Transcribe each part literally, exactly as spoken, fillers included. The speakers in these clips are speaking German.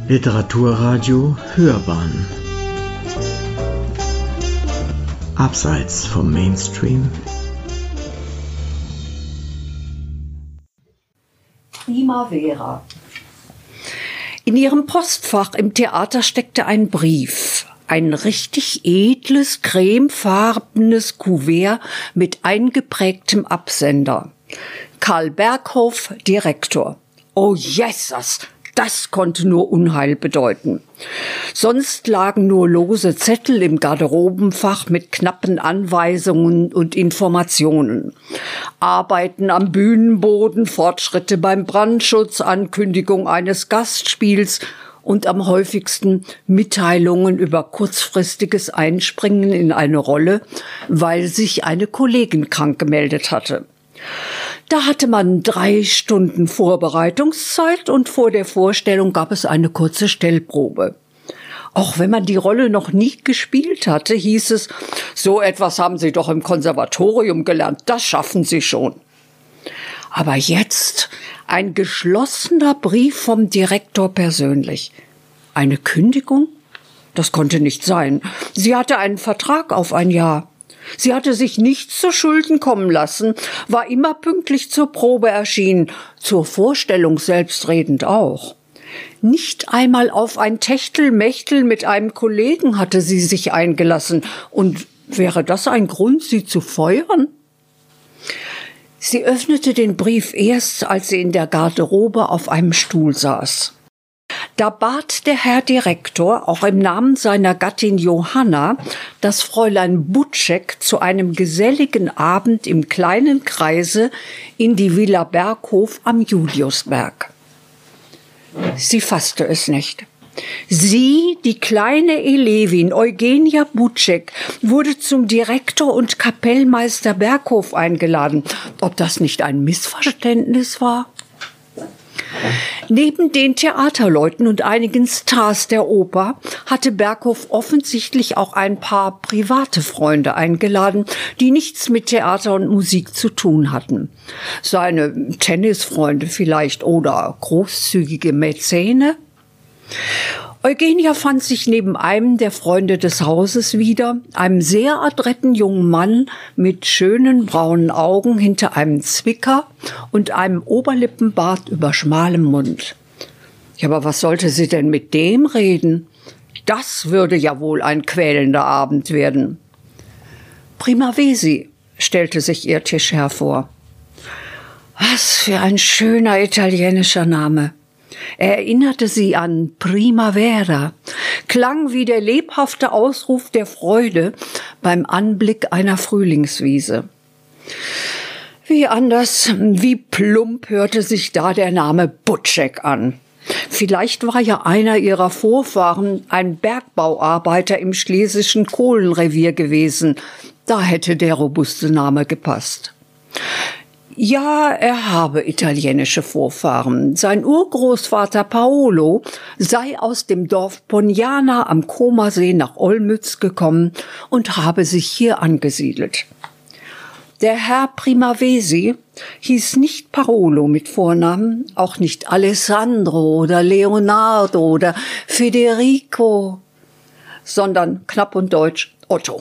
Literaturradio Hörbahn Abseits vom Mainstream. Primavera. In ihrem Postfach im Theater steckte ein Brief. Ein richtig edles, cremefarbenes Kuvert mit eingeprägtem Absender. Karl Berghof, Direktor. Oh Jesus, das konnte nur Unheil bedeuten. Sonst lagen nur lose Zettel im Garderobenfach mit knappen Anweisungen und Informationen. Arbeiten am Bühnenboden, Fortschritte beim Brandschutz, Ankündigung eines Gastspiels und am häufigsten Mitteilungen über kurzfristiges Einspringen in eine Rolle, weil sich eine Kollegin krank gemeldet hatte. Da hatte man drei Stunden Vorbereitungszeit und vor der Vorstellung gab es eine kurze Stellprobe. Auch wenn man die Rolle noch nie gespielt hatte, hieß es, so etwas haben Sie doch im Konservatorium gelernt, das schaffen Sie schon. Aber jetzt ein geschlossener Brief vom Direktor persönlich. Eine Kündigung? Das konnte nicht sein. Sie hatte einen Vertrag auf ein Jahr. Sie hatte sich nichts zu Schulden kommen lassen, war immer pünktlich zur Probe erschienen, zur Vorstellung selbstredend auch. Nicht einmal auf ein Techtelmechtel mit einem Kollegen hatte sie sich eingelassen. Und wäre das ein Grund, sie zu feuern? Sie öffnete den Brief erst, als sie in der Garderobe auf einem Stuhl saß. Da bat der Herr Direktor, auch im Namen seiner Gattin Johanna, das Fräulein Butschek zu einem geselligen Abend im kleinen Kreise in die Villa Berghof am Juliusberg. Sie fasste es nicht. Sie, die kleine Elevin Eugenia Butschek, wurde zum Direktor und Kapellmeister Berghof eingeladen. Ob das nicht ein Missverständnis war? Neben den Theaterleuten und einigen Stars der Oper hatte Berghof offensichtlich auch ein paar private Freunde eingeladen, die nichts mit Theater und Musik zu tun hatten. Seine Tennisfreunde vielleicht oder großzügige Mäzene? Eugenia fand sich neben einem der Freunde des Hauses wieder, einem sehr adretten jungen Mann mit schönen braunen Augen hinter einem Zwicker und einem Oberlippenbart über schmalem Mund. Ja, aber was sollte sie denn mit dem reden? Das würde ja wohl ein quälender Abend werden. Primavera stellte sich ihr Tisch hervor. Was für ein schöner italienischer Name. Er erinnerte sie an Primavera, klang wie der lebhafte Ausruf der Freude beim Anblick einer Frühlingswiese. Wie anders, wie plump hörte sich da der Name Butschek an. Vielleicht war ja einer ihrer Vorfahren ein Bergbauarbeiter im schlesischen Kohlenrevier gewesen. Da hätte der robuste Name gepasst. Ja, er habe italienische Vorfahren. Sein Urgroßvater Paolo sei aus dem Dorf Pognana am Comersee nach Olmütz gekommen und habe sich hier angesiedelt. Der Herr Primavera hieß nicht Paolo mit Vornamen, auch nicht Alessandro oder Leonardo oder Federico, sondern knapp und deutsch Otto.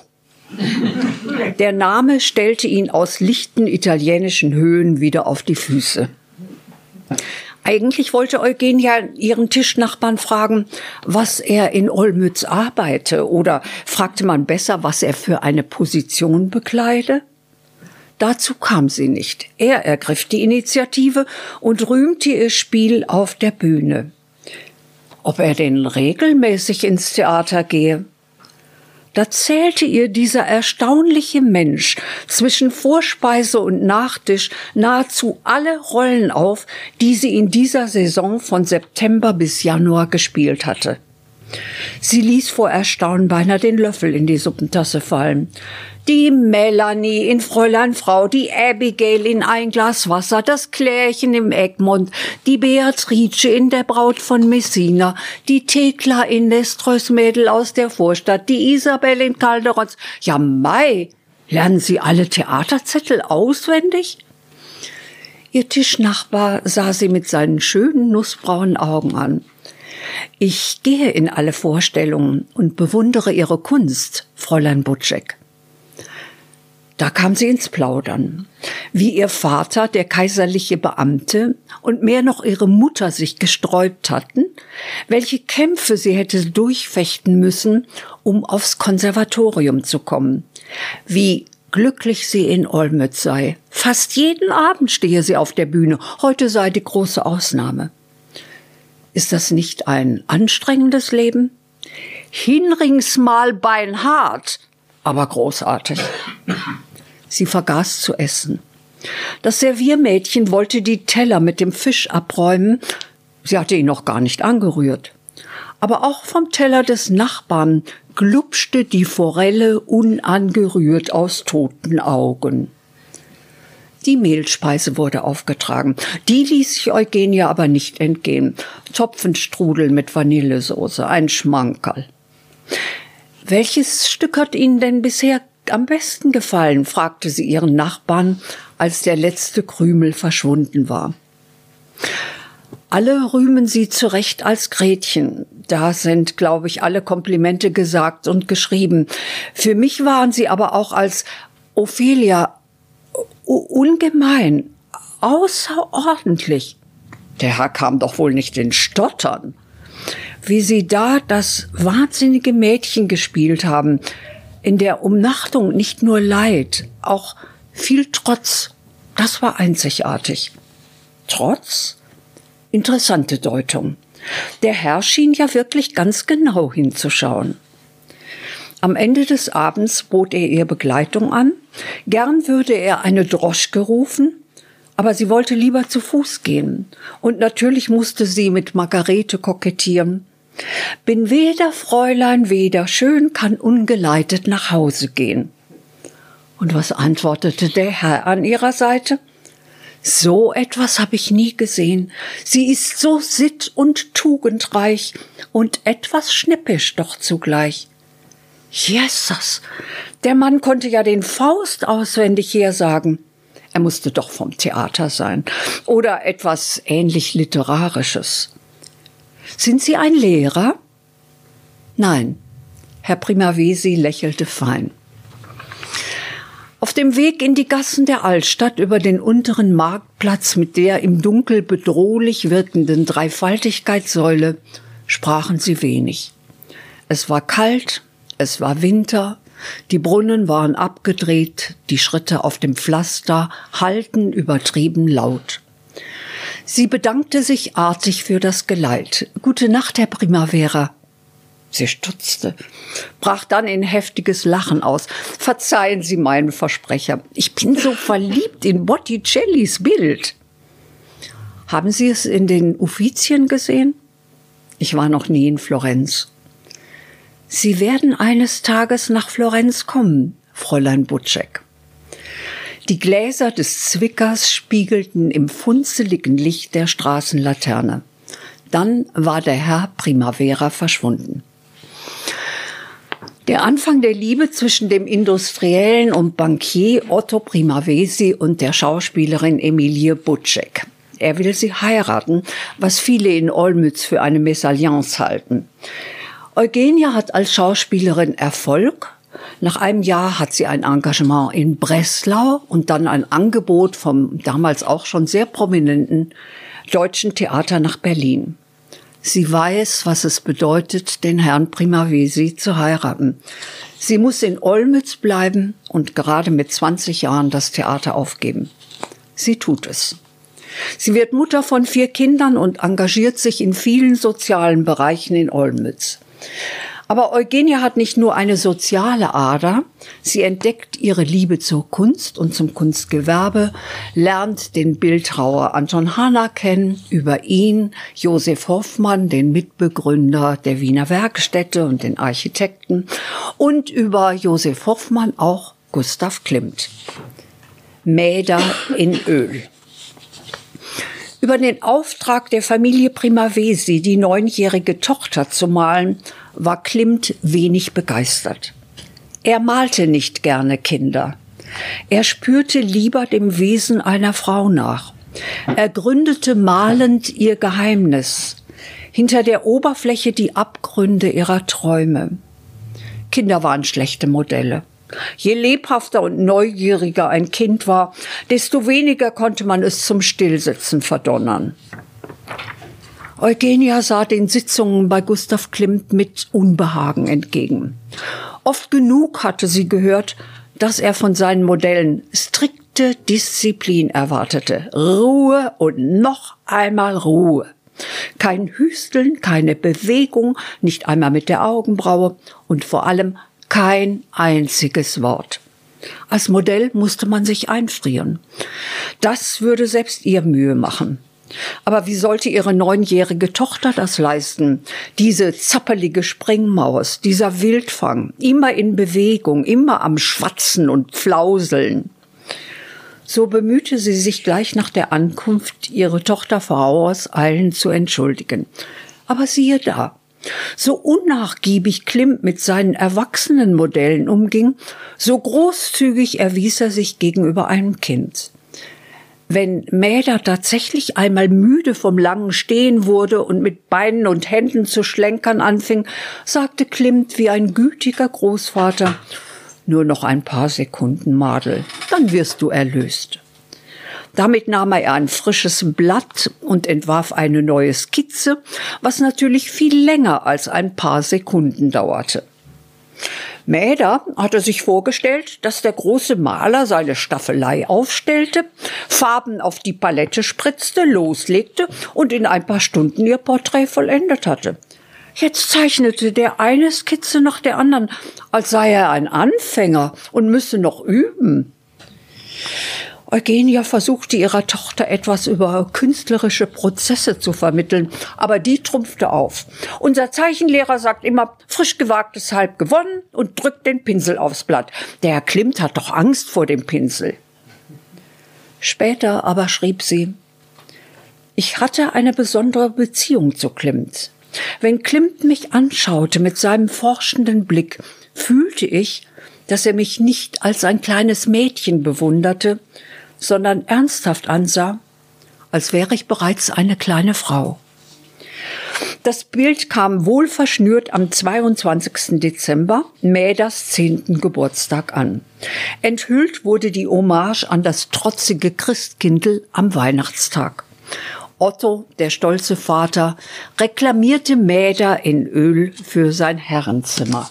Der Name stellte ihn aus lichten italienischen Höhen wieder auf die Füße. Eigentlich wollte Eugenia ihren Tischnachbarn fragen, was er in Olmütz arbeite, oder fragte man besser, was er für eine Position bekleide? Dazu kam sie nicht. Er ergriff die Initiative und rühmte ihr Spiel auf der Bühne. Ob er denn regelmäßig ins Theater gehe? Da zählte ihr dieser erstaunliche Mensch zwischen Vorspeise und Nachtisch nahezu alle Rollen auf, die sie in dieser Saison von September bis Januar gespielt hatte. Sie ließ vor Erstaunen beinahe den Löffel in die Suppentasse fallen. Die Melanie in Fräulein Frau, die Abigail in Ein Glas Wasser, das Klärchen im Egmont, die Beatrice in Der Braut von Messina, die Thekla in Nestroys Mädel aus der Vorstadt, die Isabel in Calderons. Ja, mei, lernen Sie alle Theaterzettel auswendig? Ihr Tischnachbar sah sie mit seinen schönen nussbraunen Augen an. Ich gehe in alle Vorstellungen und bewundere Ihre Kunst, Fräulein Butschek. Da kam sie ins Plaudern, wie ihr Vater, der kaiserliche Beamte, und mehr noch ihre Mutter sich gesträubt hatten, welche Kämpfe sie hätte durchfechten müssen, um aufs Konservatorium zu kommen, wie glücklich sie in Olmütz sei. Fast jeden Abend stehe sie auf der Bühne, heute sei die große Ausnahme. Ist das nicht ein anstrengendes Leben? Hinringsmal beinhart, aber großartig. Sie vergaß zu essen. Das Serviermädchen wollte die Teller mit dem Fisch abräumen. Sie hatte ihn noch gar nicht angerührt. Aber auch vom Teller des Nachbarn glupschte die Forelle unangerührt aus toten Augen. Die Mehlspeise wurde aufgetragen. Die ließ sich Eugenie aber nicht entgehen. Topfenstrudel mit Vanillesoße, ein Schmankerl. Welches Stück hat Ihnen denn bisher am besten gefallen? Fragte sie ihren Nachbarn, als der letzte Krümel verschwunden war. Alle rühmen sie zu Recht als Gretchen. Da sind, glaube ich, alle Komplimente gesagt und geschrieben. Für mich waren sie aber auch als Ophelia ungemein, außerordentlich. Der Herr kam doch wohl nicht in Stottern. Wie sie da das wahnsinnige Mädchen gespielt haben, in der Umnachtung nicht nur Leid, auch viel Trotz, das war einzigartig. Trotz? Interessante Deutung. Der Herr schien ja wirklich ganz genau hinzuschauen. Am Ende des Abends bot er ihr Begleitung an. Gern würde er eine Droschke rufen, aber sie wollte lieber zu Fuß gehen. Und natürlich musste sie mit Margarete kokettieren. Bin weder Fräulein, weder schön, kann ungeleitet nach Hause gehen. Und was antwortete der Herr an ihrer Seite? So etwas habe ich nie gesehen. Sie ist so sitt- und tugendreich und etwas schnippisch doch zugleich. Jesus, der Mann konnte ja den Faust auswendig hersagen. Er musste doch vom Theater sein oder etwas ähnlich Literarisches. Sind Sie ein Lehrer? Nein, Herr Primavesi lächelte fein. Auf dem Weg in die Gassen der Altstadt über den unteren Marktplatz mit der im Dunkel bedrohlich wirkenden Dreifaltigkeitssäule sprachen sie wenig. Es war kalt, es war Winter, die Brunnen waren abgedreht, die Schritte auf dem Pflaster hallten übertrieben laut. Sie bedankte sich artig für das Geleit. »Gute Nacht, Herr Primavera.« Sie stutzte, brach dann in heftiges Lachen aus. »Verzeihen Sie meinen Versprecher, ich bin so verliebt in Botticellis Bild.« »Haben Sie es in den Uffizien gesehen?« »Ich war noch nie in Florenz.« »Sie werden eines Tages nach Florenz kommen, Fräulein Butschek.« Die Gläser des Zwickers spiegelten im funzeligen Licht der Straßenlaterne. Dann war der Herr Primavera verschwunden. Der Anfang der Liebe zwischen dem Industriellen und Bankier Otto Primavesi und der Schauspielerin Emilie Butschek. Er will sie heiraten, was viele in Olmütz für eine Mesalliance halten. Eugenie hat als Schauspielerin Erfolg. Nach einem Jahr hat sie ein Engagement in Breslau und dann ein Angebot vom damals auch schon sehr prominenten Deutschen Theater nach Berlin. Sie weiß, was es bedeutet, den Herrn Primavesi zu heiraten. Sie muss in Olmütz bleiben und gerade mit zwanzig Jahren das Theater aufgeben. Sie tut es. Sie wird Mutter von vier Kindern und engagiert sich in vielen sozialen Bereichen in Olmütz. Aber Eugenie hat nicht nur eine soziale Ader, sie entdeckt ihre Liebe zur Kunst und zum Kunstgewerbe, lernt den Bildhauer Anton Hana kennen, über ihn Josef Hoffmann, den Mitbegründer der Wiener Werkstätte und den Architekten, und über Josef Hoffmann auch Gustav Klimt. Mäder in Öl. Über den Auftrag der Familie Primavesi, die neunjährige Tochter zu malen, war Klimt wenig begeistert. Er malte nicht gerne Kinder. Er spürte lieber dem Wesen einer Frau nach. Er gründete malend ihr Geheimnis. hinter der Oberfläche die Abgründe ihrer Träume. Kinder waren schlechte Modelle. Je lebhafter und neugieriger ein Kind war, desto weniger konnte man es zum Stillsitzen verdonnern. Eugenia sah den Sitzungen bei Gustav Klimt mit Unbehagen entgegen. Oft genug hatte sie gehört, dass er von seinen Modellen strikte Disziplin erwartete. Ruhe und noch einmal Ruhe. Kein Hüsteln, keine Bewegung, nicht einmal mit der Augenbraue und vor allem kein einziges Wort. Als Modell musste man sich einfrieren. Das würde selbst ihr Mühe machen. Aber wie sollte ihre neunjährige Tochter das leisten? Diese zappelige Springmaus, dieser Wildfang, immer in Bewegung, immer am Schwatzen und Flauseln. So bemühte sie sich gleich nach der Ankunft, ihre Tochter vorauseilend zu entschuldigen. Aber siehe da, so unnachgiebig Klimt mit seinen erwachsenen Modellen umging, so großzügig erwies er sich gegenüber einem Kind. Wenn Mäder tatsächlich einmal müde vom langen Stehen wurde und mit Beinen und Händen zu schlenkern anfing, sagte Klimt wie ein gütiger Großvater: »Nur noch ein paar Sekunden, Madel, dann wirst du erlöst.« Damit nahm er ein frisches Blatt und entwarf eine neue Skizze, was natürlich viel länger als ein paar Sekunden dauerte. Mäder hatte sich vorgestellt, dass der große Maler seine Staffelei aufstellte, Farben auf die Palette spritzte, loslegte und in ein paar Stunden ihr Porträt vollendet hatte. Jetzt zeichnete der eine Skizze nach der anderen, als sei er ein Anfänger und müsse noch üben. Eugenia versuchte ihrer Tochter etwas über künstlerische Prozesse zu vermitteln, aber die trumpfte auf. Unser Zeichenlehrer sagt immer, frisch gewagtes halb gewonnen und drückt den Pinsel aufs Blatt. Der Herr Klimt hat doch Angst vor dem Pinsel. Später aber schrieb sie: Ich hatte eine besondere Beziehung zu Klimt. Wenn Klimt mich anschaute mit seinem forschenden Blick, fühlte ich, dass er mich nicht als ein kleines Mädchen bewunderte, sondern ernsthaft ansah, als wäre ich bereits eine kleine Frau. Das Bild kam wohlverschnürt am zweiundzwanzigsten Dezember, Mäders zehnten Geburtstag, an. Enthüllt wurde die Hommage an das trotzige Christkindl am Weihnachtstag. Otto, der stolze Vater, reklamierte Mäder in Öl für sein Herrenzimmer.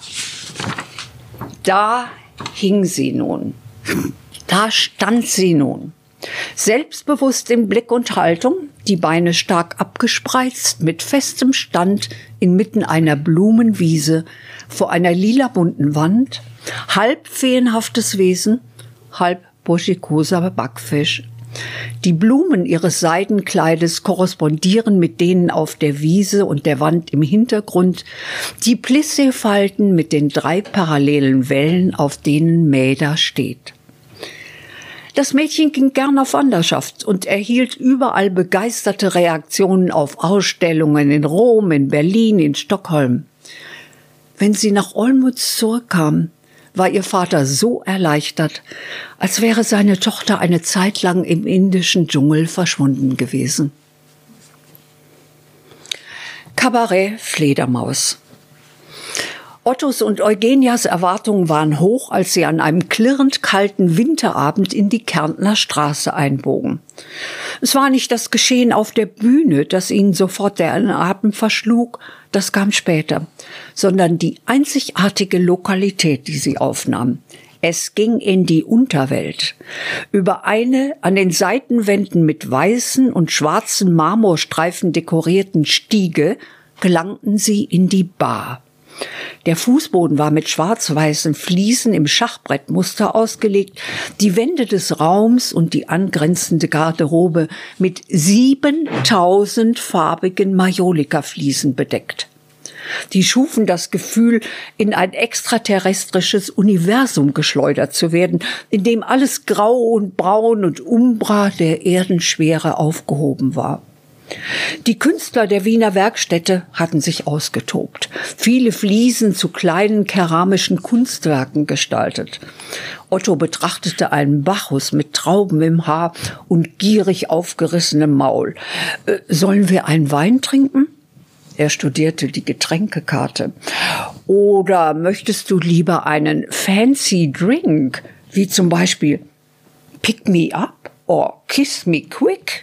Da hing sie nun. Da stand sie nun. Selbstbewusst in Blick und Haltung, die Beine stark abgespreizt, mit festem Stand inmitten einer Blumenwiese, vor einer lila-bunten Wand, halb feenhaftes Wesen, halb burschikoser Backfisch. Die Blumen ihres Seidenkleides korrespondieren mit denen auf der Wiese und der Wand im Hintergrund, die Plissé-Falten mit den drei parallelen Wellen, auf denen Mäder steht. Das Mädchen ging gern auf Wanderschaft und erhielt überall begeisterte Reaktionen auf Ausstellungen in Rom, in Berlin, in Stockholm. Wenn sie nach Olmütz zurückkam, war ihr Vater so erleichtert, als wäre seine Tochter eine Zeit lang im indischen Dschungel verschwunden gewesen. Kabarett Fledermaus. Ottos und Eugenias Erwartungen waren hoch, als sie an einem klirrend kalten Winterabend in die Kärntner Straße einbogen. Es war nicht das Geschehen auf der Bühne, das ihnen sofort den Atem verschlug, das kam später, sondern die einzigartige Lokalität, die sie aufnahmen. Es ging in die Unterwelt. Über eine an den Seitenwänden mit weißen und schwarzen Marmorstreifen dekorierten Stiege gelangten sie in die Bar. Der Fußboden war mit schwarz-weißen Fliesen im Schachbrettmuster ausgelegt, die Wände des Raums und die angrenzende Garderobe mit siebentausend farbigen Majolika-Fliesen bedeckt. Die schufen das Gefühl, in ein extraterrestrisches Universum geschleudert zu werden, in dem alles Grau und Braun und Umbra der Erdenschwere aufgehoben war. Die Künstler der Wiener Werkstätte hatten sich ausgetobt, viele Fliesen zu kleinen keramischen Kunstwerken gestaltet. Otto betrachtete einen Bacchus mit Trauben im Haar und gierig aufgerissenem Maul. Äh, »Sollen wir einen Wein trinken?« Er studierte die Getränkekarte. Oder möchtest du lieber einen fancy Drink, wie zum Beispiel Pick Me Up or Kiss Me Quick?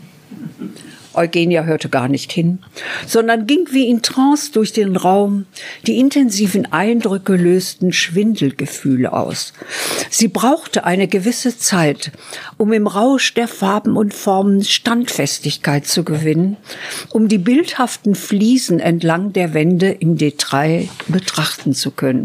Eugenia hörte gar nicht hin, sondern ging wie in Trance durch den Raum. Die intensiven Eindrücke lösten Schwindelgefühle aus. Sie brauchte eine gewisse Zeit, um im Rausch der Farben und Formen Standfestigkeit zu gewinnen, um die bildhaften Fliesen entlang der Wände im Detail betrachten zu können.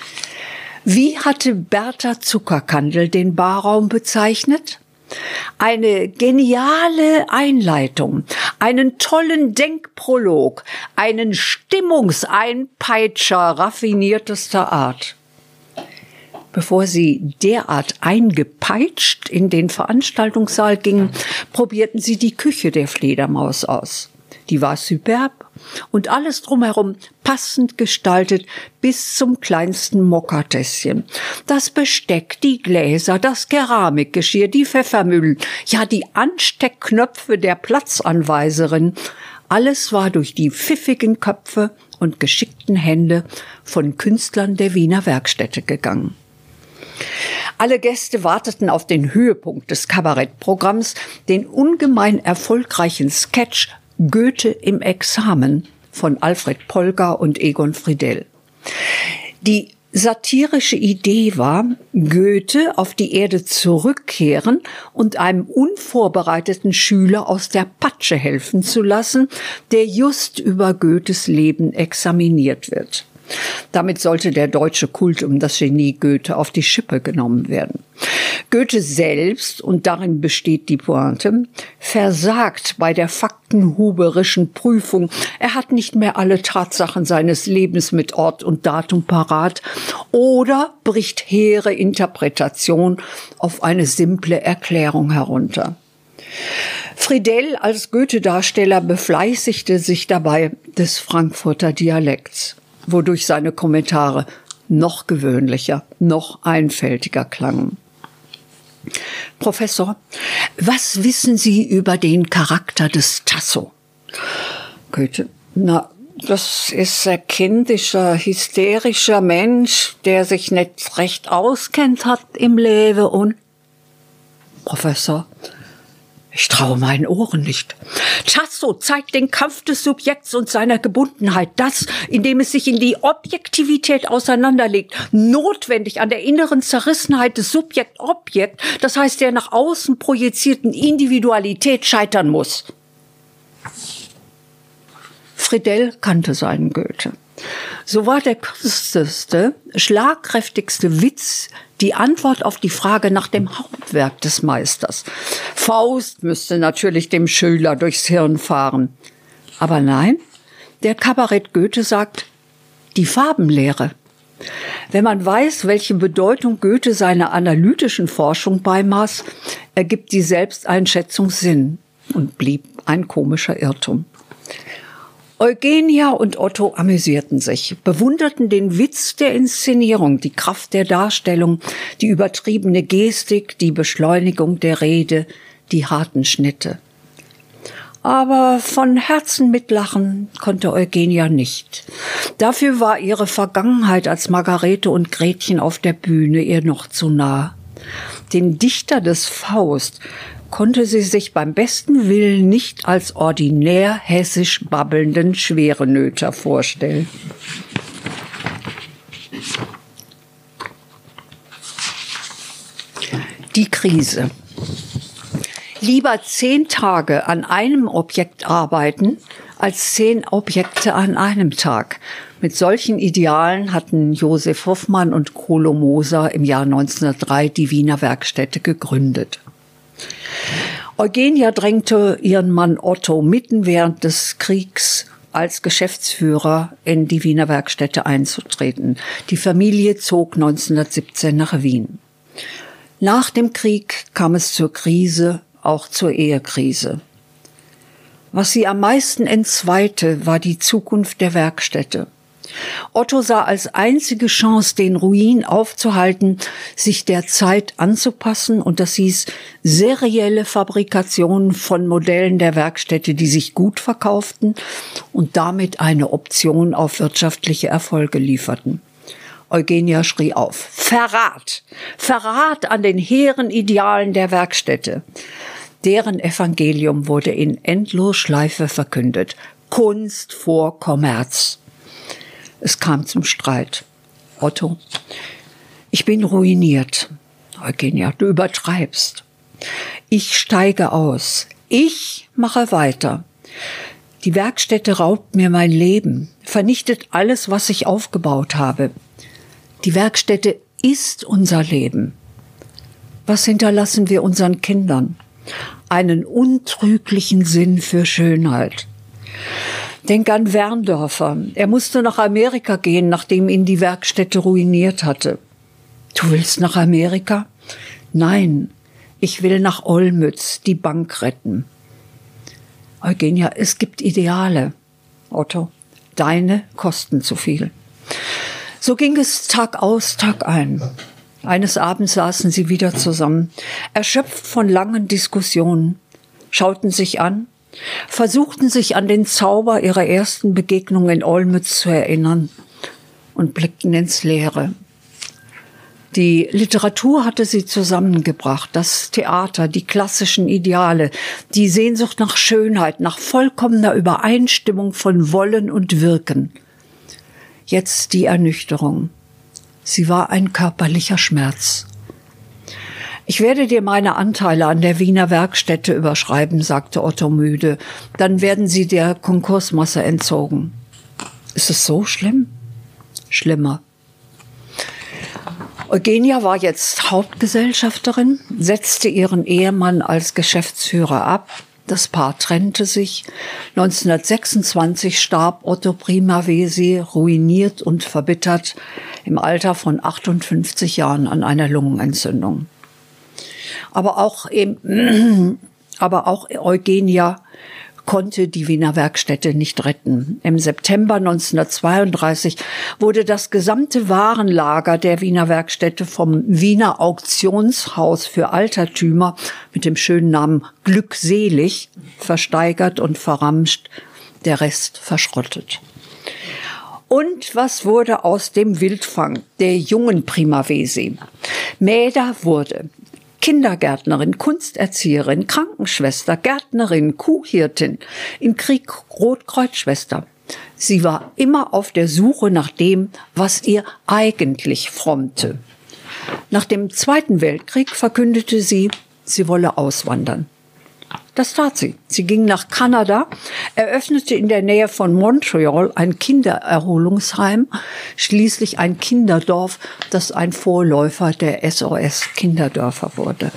Wie hatte Bertha Zuckerkandel den Barraum bezeichnet? Eine geniale Einleitung, einen tollen Denkprolog, einen Stimmungseinpeitscher raffiniertester Art. Bevor sie derart eingepeitscht in den Veranstaltungssaal gingen, probierten sie die Küche der Fledermaus aus. Die war superb und alles drumherum passend gestaltet bis zum kleinsten Mokkatässchen. Das Besteck, die Gläser, das Keramikgeschirr, die Pfeffermühlen, ja die Ansteckknöpfe der Platzanweiserin. Alles war durch die pfiffigen Köpfe und geschickten Hände von Künstlern der Wiener Werkstätte gegangen. Alle Gäste warteten auf den Höhepunkt des Kabarettprogramms, den ungemein erfolgreichen Sketch Goethe im Examen von Alfred Polger und Egon Friedell. Die satirische Idee war, Goethe auf die Erde zurückkehren und einem unvorbereiteten Schüler aus der Patsche helfen zu lassen, der just über Goethes Leben examiniert wird. Damit sollte der deutsche Kult um das Genie Goethe auf die Schippe genommen werden. Goethe selbst, und darin besteht die Pointe, versagt bei der faktenhuberischen Prüfung. Er hat nicht mehr alle Tatsachen seines Lebens mit Ort und Datum parat oder bricht hehre Interpretation auf eine simple Erklärung herunter. Friedell als Goethe-Darsteller befleißigte sich dabei des Frankfurter Dialekts, wodurch seine Kommentare noch gewöhnlicher, noch einfältiger klangen. Professor, was wissen Sie über den Charakter des Tasso? Goethe, na, das ist ein kindischer, hysterischer Mensch, der sich nicht recht auskennt hat im Leben und... Professor, ich traue meinen Ohren nicht. Tasso zeigt den Kampf des Subjekts und seiner Gebundenheit, das, indem es sich in die Objektivität auseinanderlegt, notwendig an der inneren Zerrissenheit des Subjekt-Objekt, das heißt der nach außen projizierten Individualität scheitern muss. Friedell kannte seinen Goethe. So war der kürzeste, schlagkräftigste Witz die Antwort auf die Frage nach dem Hauptwerk des Meisters. Faust müsste natürlich dem Schüler durchs Hirn fahren. Aber nein, der Kabarett Goethe sagt, die Farbenlehre. Wenn man weiß, welche Bedeutung Goethe seiner analytischen Forschung beimaß, ergibt die Selbsteinschätzung Sinn und blieb ein komischer Irrtum. Eugenia und Otto amüsierten sich, bewunderten den Witz der Inszenierung, die Kraft der Darstellung, die übertriebene Gestik, die Beschleunigung der Rede, die harten Schnitte. Aber von Herzen mitlachen konnte Eugenia nicht. Dafür war ihre Vergangenheit als Margarete und Gretchen auf der Bühne ihr noch zu nah. Den Dichter des Faust konnte sie sich beim besten Willen nicht als ordinär hessisch babbelnden Schwerenöter vorstellen. Die Krise. Lieber zehn Tage an einem Objekt arbeiten, als zehn Objekte an einem Tag. Mit solchen Idealen hatten Josef Hoffmann und Kolo Moser im Jahr neunzehnhundertdrei die Wiener Werkstätte gegründet. Eugenia drängte ihren Mann Otto mitten während des Kriegs als Geschäftsführer in die Wiener Werkstätte einzutreten. Die Familie zog neunzehnhundertsiebzehn nach Wien. Nach dem Krieg kam es zur Krise, auch zur Ehekrise. Was sie am meisten entzweite, war die Zukunft der Werkstätte. Otto sah als einzige Chance, den Ruin aufzuhalten, sich der Zeit anzupassen, und das hieß serielle Fabrikation von Modellen der Werkstätte, die sich gut verkauften und damit eine Option auf wirtschaftliche Erfolge lieferten. Eugenia schrie auf: Verrat! Verrat an den hehren Idealen der Werkstätte! Deren Evangelium wurde in Endlosschleife verkündet. Kunst vor Kommerz. Es kam zum Streit. Otto: Ich bin ruiniert. Eugenia: Du übertreibst. Ich steige aus. Ich mache weiter. Die Werkstätte raubt mir mein Leben, vernichtet alles, was ich aufgebaut habe. Die Werkstätte ist unser Leben. Was hinterlassen wir unseren Kindern? Einen untrüglichen Sinn für Schönheit. Denk an Werndörfer. Er musste nach Amerika gehen, nachdem ihn die Werkstätte ruiniert hatte. Du willst nach Amerika? Nein, ich will nach Olmütz, die Bank retten. Eugenia: Es gibt Ideale. Otto: Deine kosten zu viel. So ging es Tag aus, Tag ein. Eines Abends saßen sie wieder zusammen, erschöpft von langen Diskussionen, schauten sich an, versuchten sich an den Zauber ihrer ersten Begegnung in Olmütz zu erinnern und blickten ins Leere. Die Literatur hatte sie zusammengebracht, das Theater, die klassischen Ideale, die Sehnsucht nach Schönheit, nach vollkommener Übereinstimmung von Wollen und Wirken. Jetzt die Ernüchterung. Sie war ein körperlicher Schmerz. Ich werde dir meine Anteile an der Wiener Werkstätte überschreiben, sagte Otto müde. Dann werden sie der Konkursmasse entzogen. Ist es so schlimm? Schlimmer. Eugenia war jetzt Hauptgesellschafterin, setzte ihren Ehemann als Geschäftsführer ab. Das Paar trennte sich. neunzehnhundertsechsundzwanzig starb Otto Primavesi, ruiniert und verbittert, im Alter von achtundfünfzig Jahren an einer Lungenentzündung. Aber auch, eben, aber auch Eugenia konnte die Wiener Werkstätte nicht retten. Im September neunzehnhundertzweiunddreißig wurde das gesamte Warenlager der Wiener Werkstätte vom Wiener Auktionshaus für Altertümer mit dem schönen Namen Glückselig versteigert und verramscht, der Rest verschrottet. Und was wurde aus dem Wildfang der jungen Primavesi? Mäder wurde Kindergärtnerin, Kunsterzieherin, Krankenschwester, Gärtnerin, Kuhhirtin, im Krieg Rotkreuzschwester. Sie war immer auf der Suche nach dem, was ihr eigentlich frommte. Nach dem Zweiten Weltkrieg verkündete sie, sie wolle auswandern. Das tat sie. Sie ging nach Kanada, eröffnete in der Nähe von Montreal ein Kindererholungsheim, schließlich ein Kinderdorf, das ein Vorläufer der S O S-Kinderdörfer wurde.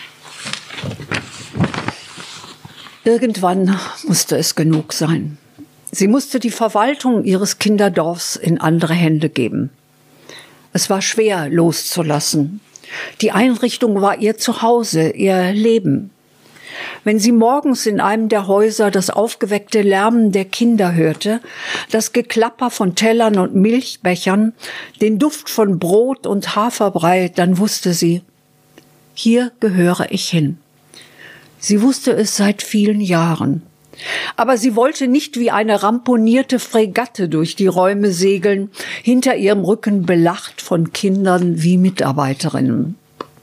Irgendwann musste es genug sein. Sie musste die Verwaltung ihres Kinderdorfs in andere Hände geben. Es war schwer loszulassen. Die Einrichtung war ihr Zuhause, ihr Leben. Wenn sie morgens in einem der Häuser das aufgeweckte Lärmen der Kinder hörte, das Geklapper von Tellern und Milchbechern, den Duft von Brot und Haferbrei, dann wusste sie, hier gehöre ich hin. Sie wusste es seit vielen Jahren. Aber sie wollte nicht wie eine ramponierte Fregatte durch die Räume segeln, hinter ihrem Rücken belacht von Kindern wie Mitarbeiterinnen.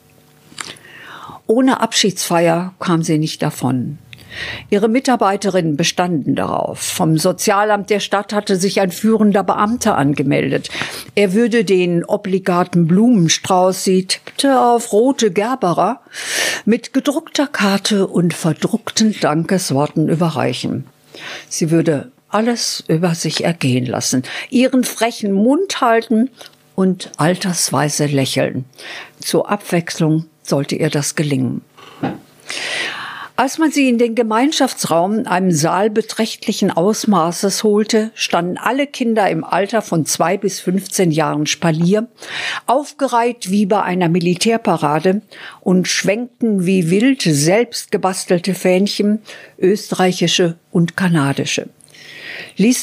Ohne Abschiedsfeier kam sie nicht davon. Ihre Mitarbeiterinnen bestanden darauf. Vom Sozialamt der Stadt hatte sich ein führender Beamter angemeldet. Er würde den obligaten Blumenstrauß, sie tippte auf rote Gerberer, mit gedruckter Karte und verdruckten Dankesworten überreichen. Sie würde alles über sich ergehen lassen, ihren frechen Mund halten und altersweise lächeln. Zur Abwechslung sollte ihr das gelingen. Als man sie in den Gemeinschaftsraum, einem Saal beträchtlichen Ausmaßes, holte, standen alle Kinder im Alter von zwei bis fünfzehn Jahren Spalier, aufgereiht wie bei einer Militärparade und schwenkten wie wild selbst gebastelte Fähnchen, österreichische und kanadische. Lisi,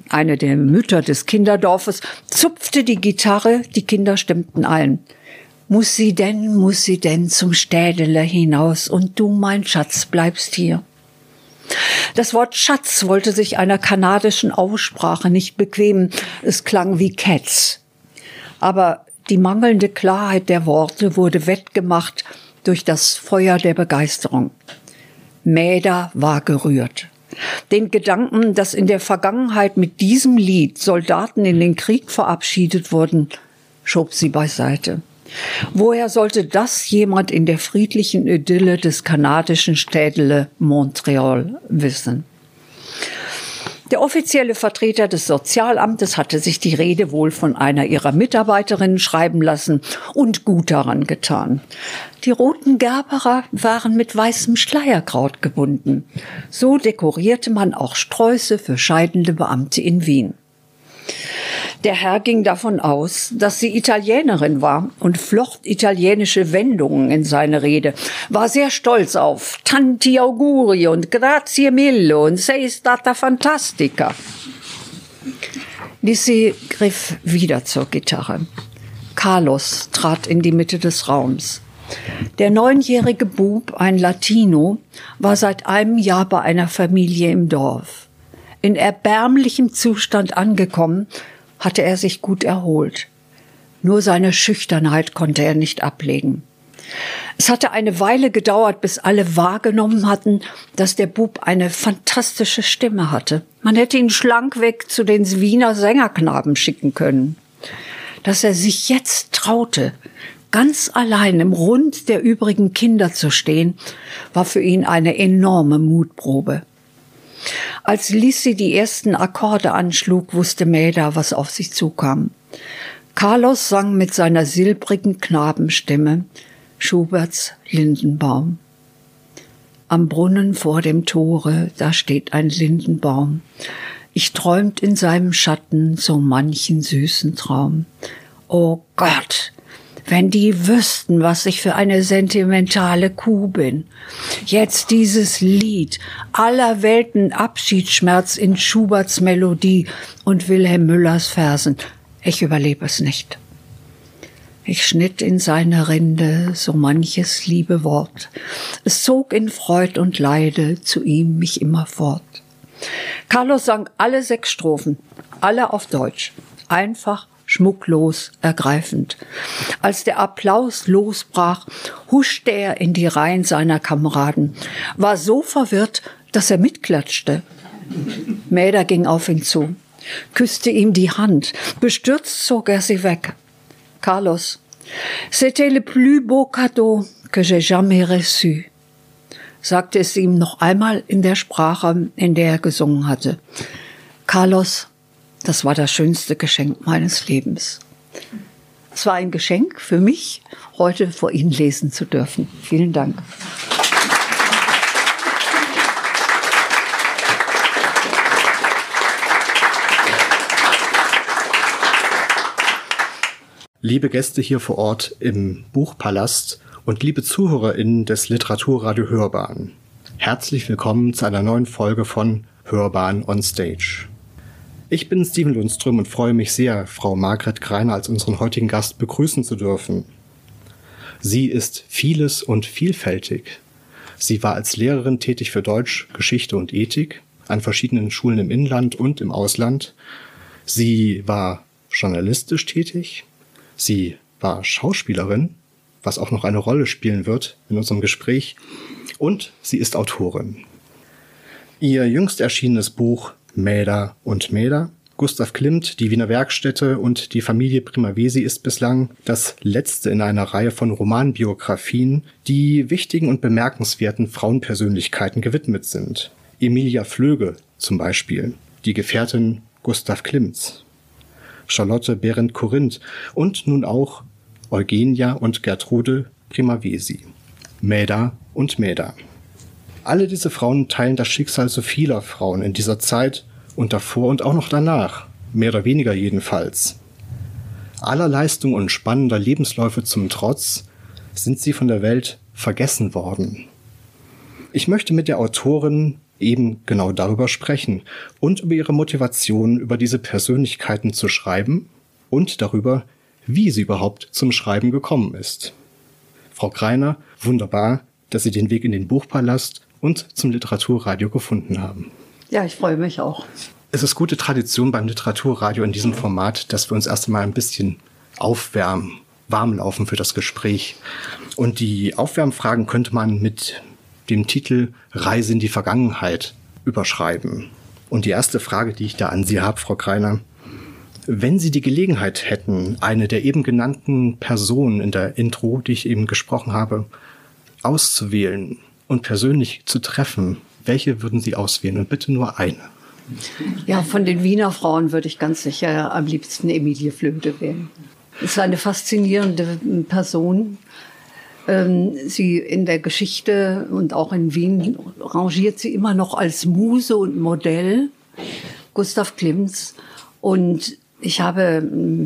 eine der Mütter des Kinderdorfes, zupfte die Gitarre, die Kinder stimmten ein. Muss sie denn, muss sie denn zum Städele hinaus und du, mein Schatz, bleibst hier. Das Wort Schatz wollte sich einer kanadischen Aussprache nicht bequemen. Es klang wie Cats. Aber die mangelnde Klarheit der Worte wurde wettgemacht durch das Feuer der Begeisterung. Mäda war gerührt. Den Gedanken, dass in der Vergangenheit mit diesem Lied Soldaten in den Krieg verabschiedet wurden, schob sie beiseite. Woher sollte das jemand in der friedlichen Idylle des kanadischen Städele Montreal wissen? Der offizielle Vertreter des Sozialamtes hatte sich die Rede wohl von einer ihrer Mitarbeiterinnen schreiben lassen und gut daran getan. Die roten Gerberer waren mit weißem Schleierkraut gebunden. So dekorierte man auch Sträuße für scheidende Beamte in Wien. Der Herr ging davon aus, dass sie Italienerin war und flocht italienische Wendungen in seine Rede, war sehr stolz auf Tanti auguri und grazie mille und sei stata fantastica. Lisi griff wieder zur Gitarre. Carlos trat in die Mitte des Raums. Der neunjährige Bub, ein Latino, war seit einem Jahr bei einer Familie im Dorf. In erbärmlichem Zustand angekommen, hatte er sich gut erholt. Nur seine Schüchternheit konnte er nicht ablegen. Es hatte eine Weile gedauert, bis alle wahrgenommen hatten, dass der Bub eine fantastische Stimme hatte. Man hätte ihn schlankweg zu den Wiener Sängerknaben schicken können. Dass er sich jetzt traute, ganz allein im Rund der übrigen Kinder zu stehen, war für ihn eine enorme Mutprobe. Als Lisi die ersten Akkorde anschlug, wusste Mäda, was auf sie zukam. Carlos sang mit seiner silbrigen Knabenstimme Schuberts Lindenbaum. Am Brunnen vor dem Tore, da steht ein Lindenbaum. Ich träumt in seinem Schatten so manchen süßen Traum. Oh Gott! Wenn die wüssten, was ich für eine sentimentale Kuh bin. Jetzt dieses Lied, aller Welten Abschiedsschmerz in Schuberts Melodie und Wilhelm Müllers Versen. Ich überlebe es nicht. Ich schnitt in seine Rinde so manches liebe Wort. Es zog in Freud und Leide zu ihm mich immer fort. Carlos sang alle sechs Strophen, alle auf Deutsch. Einfach, schmucklos, ergreifend. Als der Applaus losbrach, huschte er in die Reihen seiner Kameraden, war so verwirrt, dass er mitklatschte. Mäda ging auf ihn zu, küsste ihm die Hand, bestürzt zog er sie weg. Carlos, c'était le plus beau cadeau que j'ai jamais reçu, sagte es ihm noch einmal in der Sprache, in der er gesungen hatte. Carlos, das war das schönste Geschenk meines Lebens. Es war ein Geschenk für mich, heute vor Ihnen lesen zu dürfen. Vielen Dank. Liebe Gäste hier vor Ort im Buchpalast und liebe ZuhörerInnen des Literaturradio Hörbahn. Herzlich willkommen zu einer neuen Folge von Hörbahn on Stage. Ich bin Steven Lundström und freue mich sehr, Frau Margret Greiner als unseren heutigen Gast begrüßen zu dürfen. Sie ist vieles und vielfältig. Sie war als Lehrerin tätig für Deutsch, Geschichte und Ethik an verschiedenen Schulen im Inland und im Ausland. Sie war journalistisch tätig. Sie war Schauspielerin, was auch noch eine Rolle spielen wird in unserem Gespräch. Und sie ist Autorin. Ihr jüngst erschienenes Buch Mäda und Mäda, Gustav Klimt, die Wiener Werkstätte und die Familie Primavesi ist bislang das letzte in einer Reihe von Romanbiografien, die wichtigen und bemerkenswerten Frauenpersönlichkeiten gewidmet sind. Emilia Flöge zum Beispiel, die Gefährtin Gustav Klimts, Charlotte Behrendt-Corinth und nun auch Eugenia und Gertrude Primavesi. Mäda und Mäda. Alle diese Frauen teilen das Schicksal so vieler Frauen in dieser Zeit und davor und auch noch danach, mehr oder weniger jedenfalls. Aller Leistung und spannender Lebensläufe zum Trotz sind sie von der Welt vergessen worden. Ich möchte mit der Autorin eben genau darüber sprechen und über ihre Motivation, über diese Persönlichkeiten zu schreiben und darüber, wie sie überhaupt zum Schreiben gekommen ist. Frau Greiner, wunderbar, dass Sie den Weg in den Buchpalast und zum Literaturradio gefunden haben. Ja, ich freue mich auch. Es ist gute Tradition beim Literaturradio in diesem Format, dass wir uns erst einmal ein bisschen aufwärmen, warm laufen für das Gespräch. Und die Aufwärmfragen könnte man mit dem Titel Reise in die Vergangenheit überschreiben. Und die erste Frage, die ich da an Sie habe, Frau Greiner: Wenn Sie die Gelegenheit hätten, eine der eben genannten Personen in der Intro, die ich eben gesprochen habe, auszuwählen und persönlich zu treffen, welche würden Sie auswählen? Und bitte nur eine. Ja, von den Wiener Frauen würde ich ganz sicher am liebsten Emilie Flöte wählen. Es ist eine faszinierende Person. Sie in der Geschichte und auch in Wien rangiert sie immer noch als Muse und Modell. Gustav Klimts. Und ich habe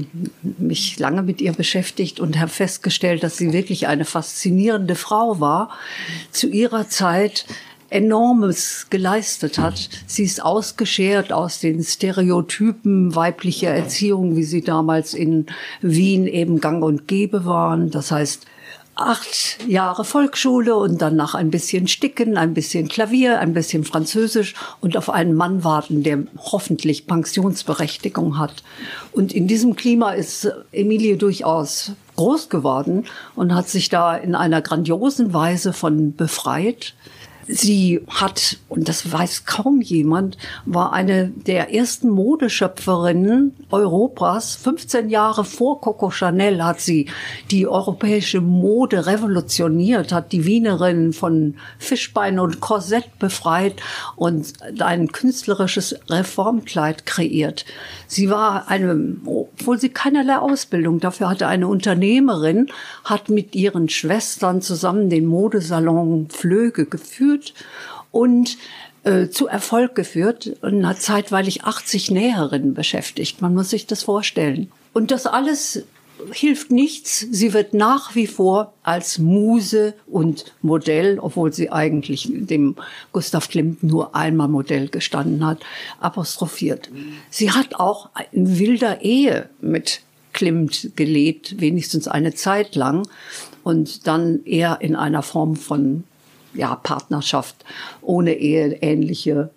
mich lange mit ihr beschäftigt und habe festgestellt, dass sie wirklich eine faszinierende Frau war. Zu ihrer Zeit Enormes geleistet hat. Sie ist ausgeschert aus den Stereotypen weiblicher Erziehung, wie sie damals in Wien eben gang und gäbe waren. Das heißt, acht Jahre Volksschule und danach ein bisschen Sticken, ein bisschen Klavier, ein bisschen Französisch und auf einen Mann warten, der hoffentlich Pensionsberechtigung hat. Und in diesem Klima ist Emilie durchaus groß geworden und hat sich da in einer grandiosen Weise von befreit. Sie hat, und das weiß kaum jemand, war eine der ersten Modeschöpferinnen Europas. fünfzehn Jahre vor Coco Chanel hat sie die europäische Mode revolutioniert, hat die Wienerinnen von Fischbein und Korsett befreit und ein künstlerisches Reformkleid kreiert. Sie war eine, obwohl sie keinerlei Ausbildung dafür hatte, eine Unternehmerin, hat mit ihren Schwestern zusammen den Modesalon Flöge geführt und äh, zu Erfolg geführt und hat zeitweilig achtzig Näherinnen beschäftigt. Man muss sich das vorstellen. Und das alles hilft nichts. Sie wird nach wie vor als Muse und Modell, obwohl sie eigentlich dem Gustav Klimt nur einmal Modell gestanden hat, apostrophiert. Sie hat auch in wilder Ehe mit Klimt gelebt, wenigstens eine Zeit lang, und dann eher in einer Form von ja, Partnerschaft, ohne Ehe ähnliche,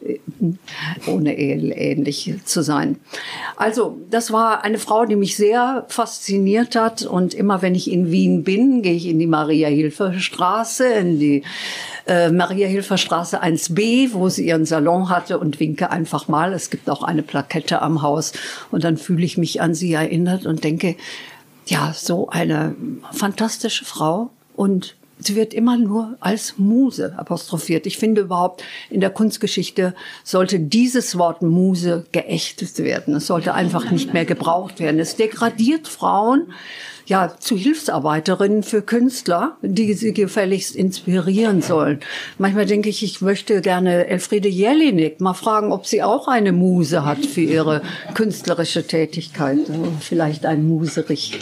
ohne Ehe ähnlich zu sein. Also, das war eine Frau, die mich sehr fasziniert hat, und immer wenn ich in Wien bin, gehe ich in die Maria-Hilfer-Straße, in die äh, Maria-Hilfer-Straße eins b, wo sie ihren Salon hatte, und winke einfach mal. Es gibt auch eine Plakette am Haus, und dann fühle ich mich an sie erinnert und denke, ja, so eine fantastische Frau, und sie wird immer nur als Muse apostrophiert. Ich finde überhaupt, in der Kunstgeschichte sollte dieses Wort Muse geächtet werden. Es sollte einfach nicht mehr gebraucht werden. Es degradiert Frauen ja zu Hilfsarbeiterinnen für Künstler, die sie gefälligst inspirieren sollen. Manchmal denke ich, ich möchte gerne Elfriede Jelinek mal fragen, ob sie auch eine Muse hat für ihre künstlerische Tätigkeit. Vielleicht ein Muserich.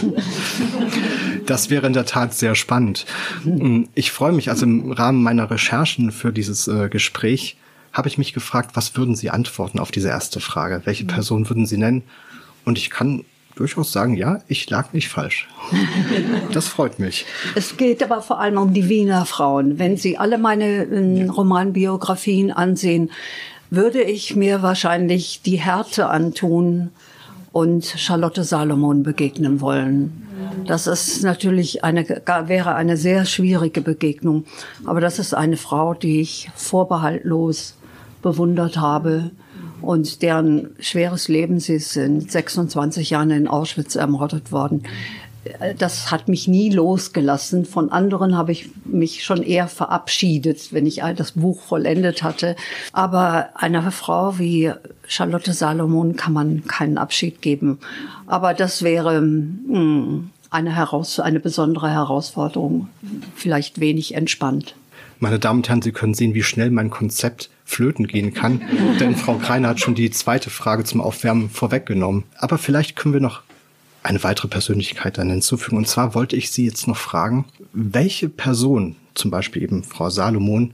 Das wäre in der Tat sehr spannend. Ich freue mich, also im Rahmen meiner Recherchen für dieses äh, Gespräch habe ich mich gefragt, was würden Sie antworten auf diese erste Frage? Welche Person würden Sie nennen? Und ich kann durchaus sagen, ja, ich lag nicht falsch. Das freut mich. Es geht aber vor allem um die Wiener Frauen. Wenn Sie alle meine äh, Romanbiografien ansehen, würde ich mir wahrscheinlich die Härte antun und Charlotte Salomon begegnen wollen. Das ist natürlich eine, wäre eine sehr schwierige Begegnung. Aber das ist eine Frau, die ich vorbehaltlos bewundert habe und deren schweres Leben, sie ist in sechsundzwanzig Jahren in Auschwitz ermordet worden. Das hat mich nie losgelassen. Von anderen habe ich mich schon eher verabschiedet, wenn ich das Buch vollendet hatte. Aber einer Frau wie Charlotte Salomon kann man keinen Abschied geben. Aber das wäre mh, eine, heraus, eine besondere Herausforderung, vielleicht wenig entspannt. Meine Damen und Herren, Sie können sehen, wie schnell mein Konzept flöten gehen kann. Denn Frau Greiner hat schon die zweite Frage zum Aufwärmen vorweggenommen. Aber vielleicht können wir noch eine weitere Persönlichkeit dann hinzufügen. Und zwar wollte ich Sie jetzt noch fragen, welche Person, zum Beispiel eben Frau Salomon,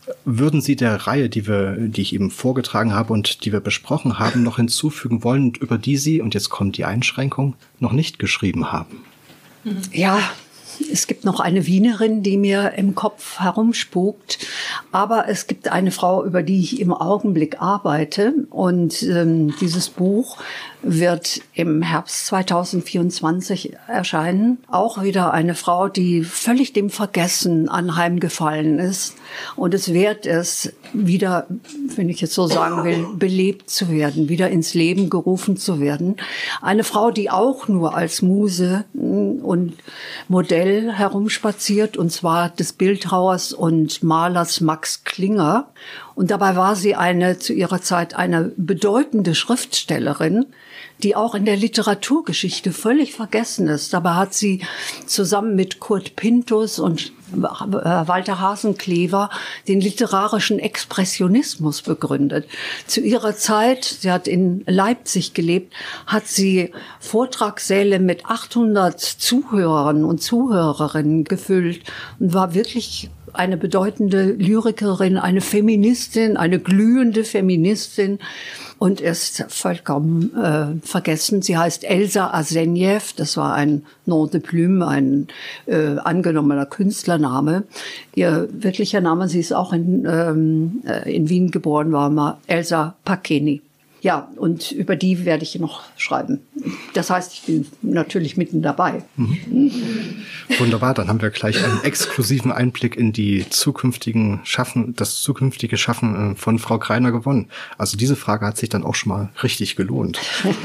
Würden Sie der Reihe, die wir, die ich eben vorgetragen habe und die wir besprochen haben, noch hinzufügen wollen, über die Sie, und jetzt kommt die Einschränkung, noch nicht geschrieben haben? Ja, es gibt noch eine Wienerin, die mir im Kopf herumspukt, aber es gibt eine Frau, über die ich im Augenblick arbeite, und ähm, dieses Buch wird im Herbst zweitausendvierundzwanzig erscheinen. Auch wieder eine Frau, die völlig dem Vergessen anheimgefallen ist, und es wert ist, wieder, wenn ich jetzt so sagen will, belebt zu werden, wieder ins Leben gerufen zu werden. Eine Frau, die auch nur als Muse und Modell herumspaziert, und zwar des Bildhauers und Malers Max Klinger. Und dabei war sie eine, zu ihrer Zeit eine bedeutende Schriftstellerin, die auch in der Literaturgeschichte völlig vergessen ist. Dabei hat sie zusammen mit Kurt Pinthus und Walter Hasenclever den literarischen Expressionismus begründet. Zu ihrer Zeit, sie hat in Leipzig gelebt, hat sie Vortragssäle mit achthundert Zuhörern und Zuhörerinnen gefüllt und war wirklich eine bedeutende Lyrikerin, eine Feministin, eine glühende Feministin, und ist vollkommen äh, vergessen. Sie heißt Elsa Arsenjew, das war ein Nom de Plume, ein äh, angenommener Künstlername. Ihr wirklicher Name, sie ist auch in, ähm, in Wien geboren, war mal Elsa Pacchini. Ja, und über die werde ich noch schreiben. Das heißt, ich bin natürlich mitten dabei. Mhm. Wunderbar, dann haben wir gleich einen exklusiven Einblick in die zukünftigen Schaffen, das zukünftige Schaffen von Frau Greiner gewonnen. Also diese Frage hat sich dann auch schon mal richtig gelohnt.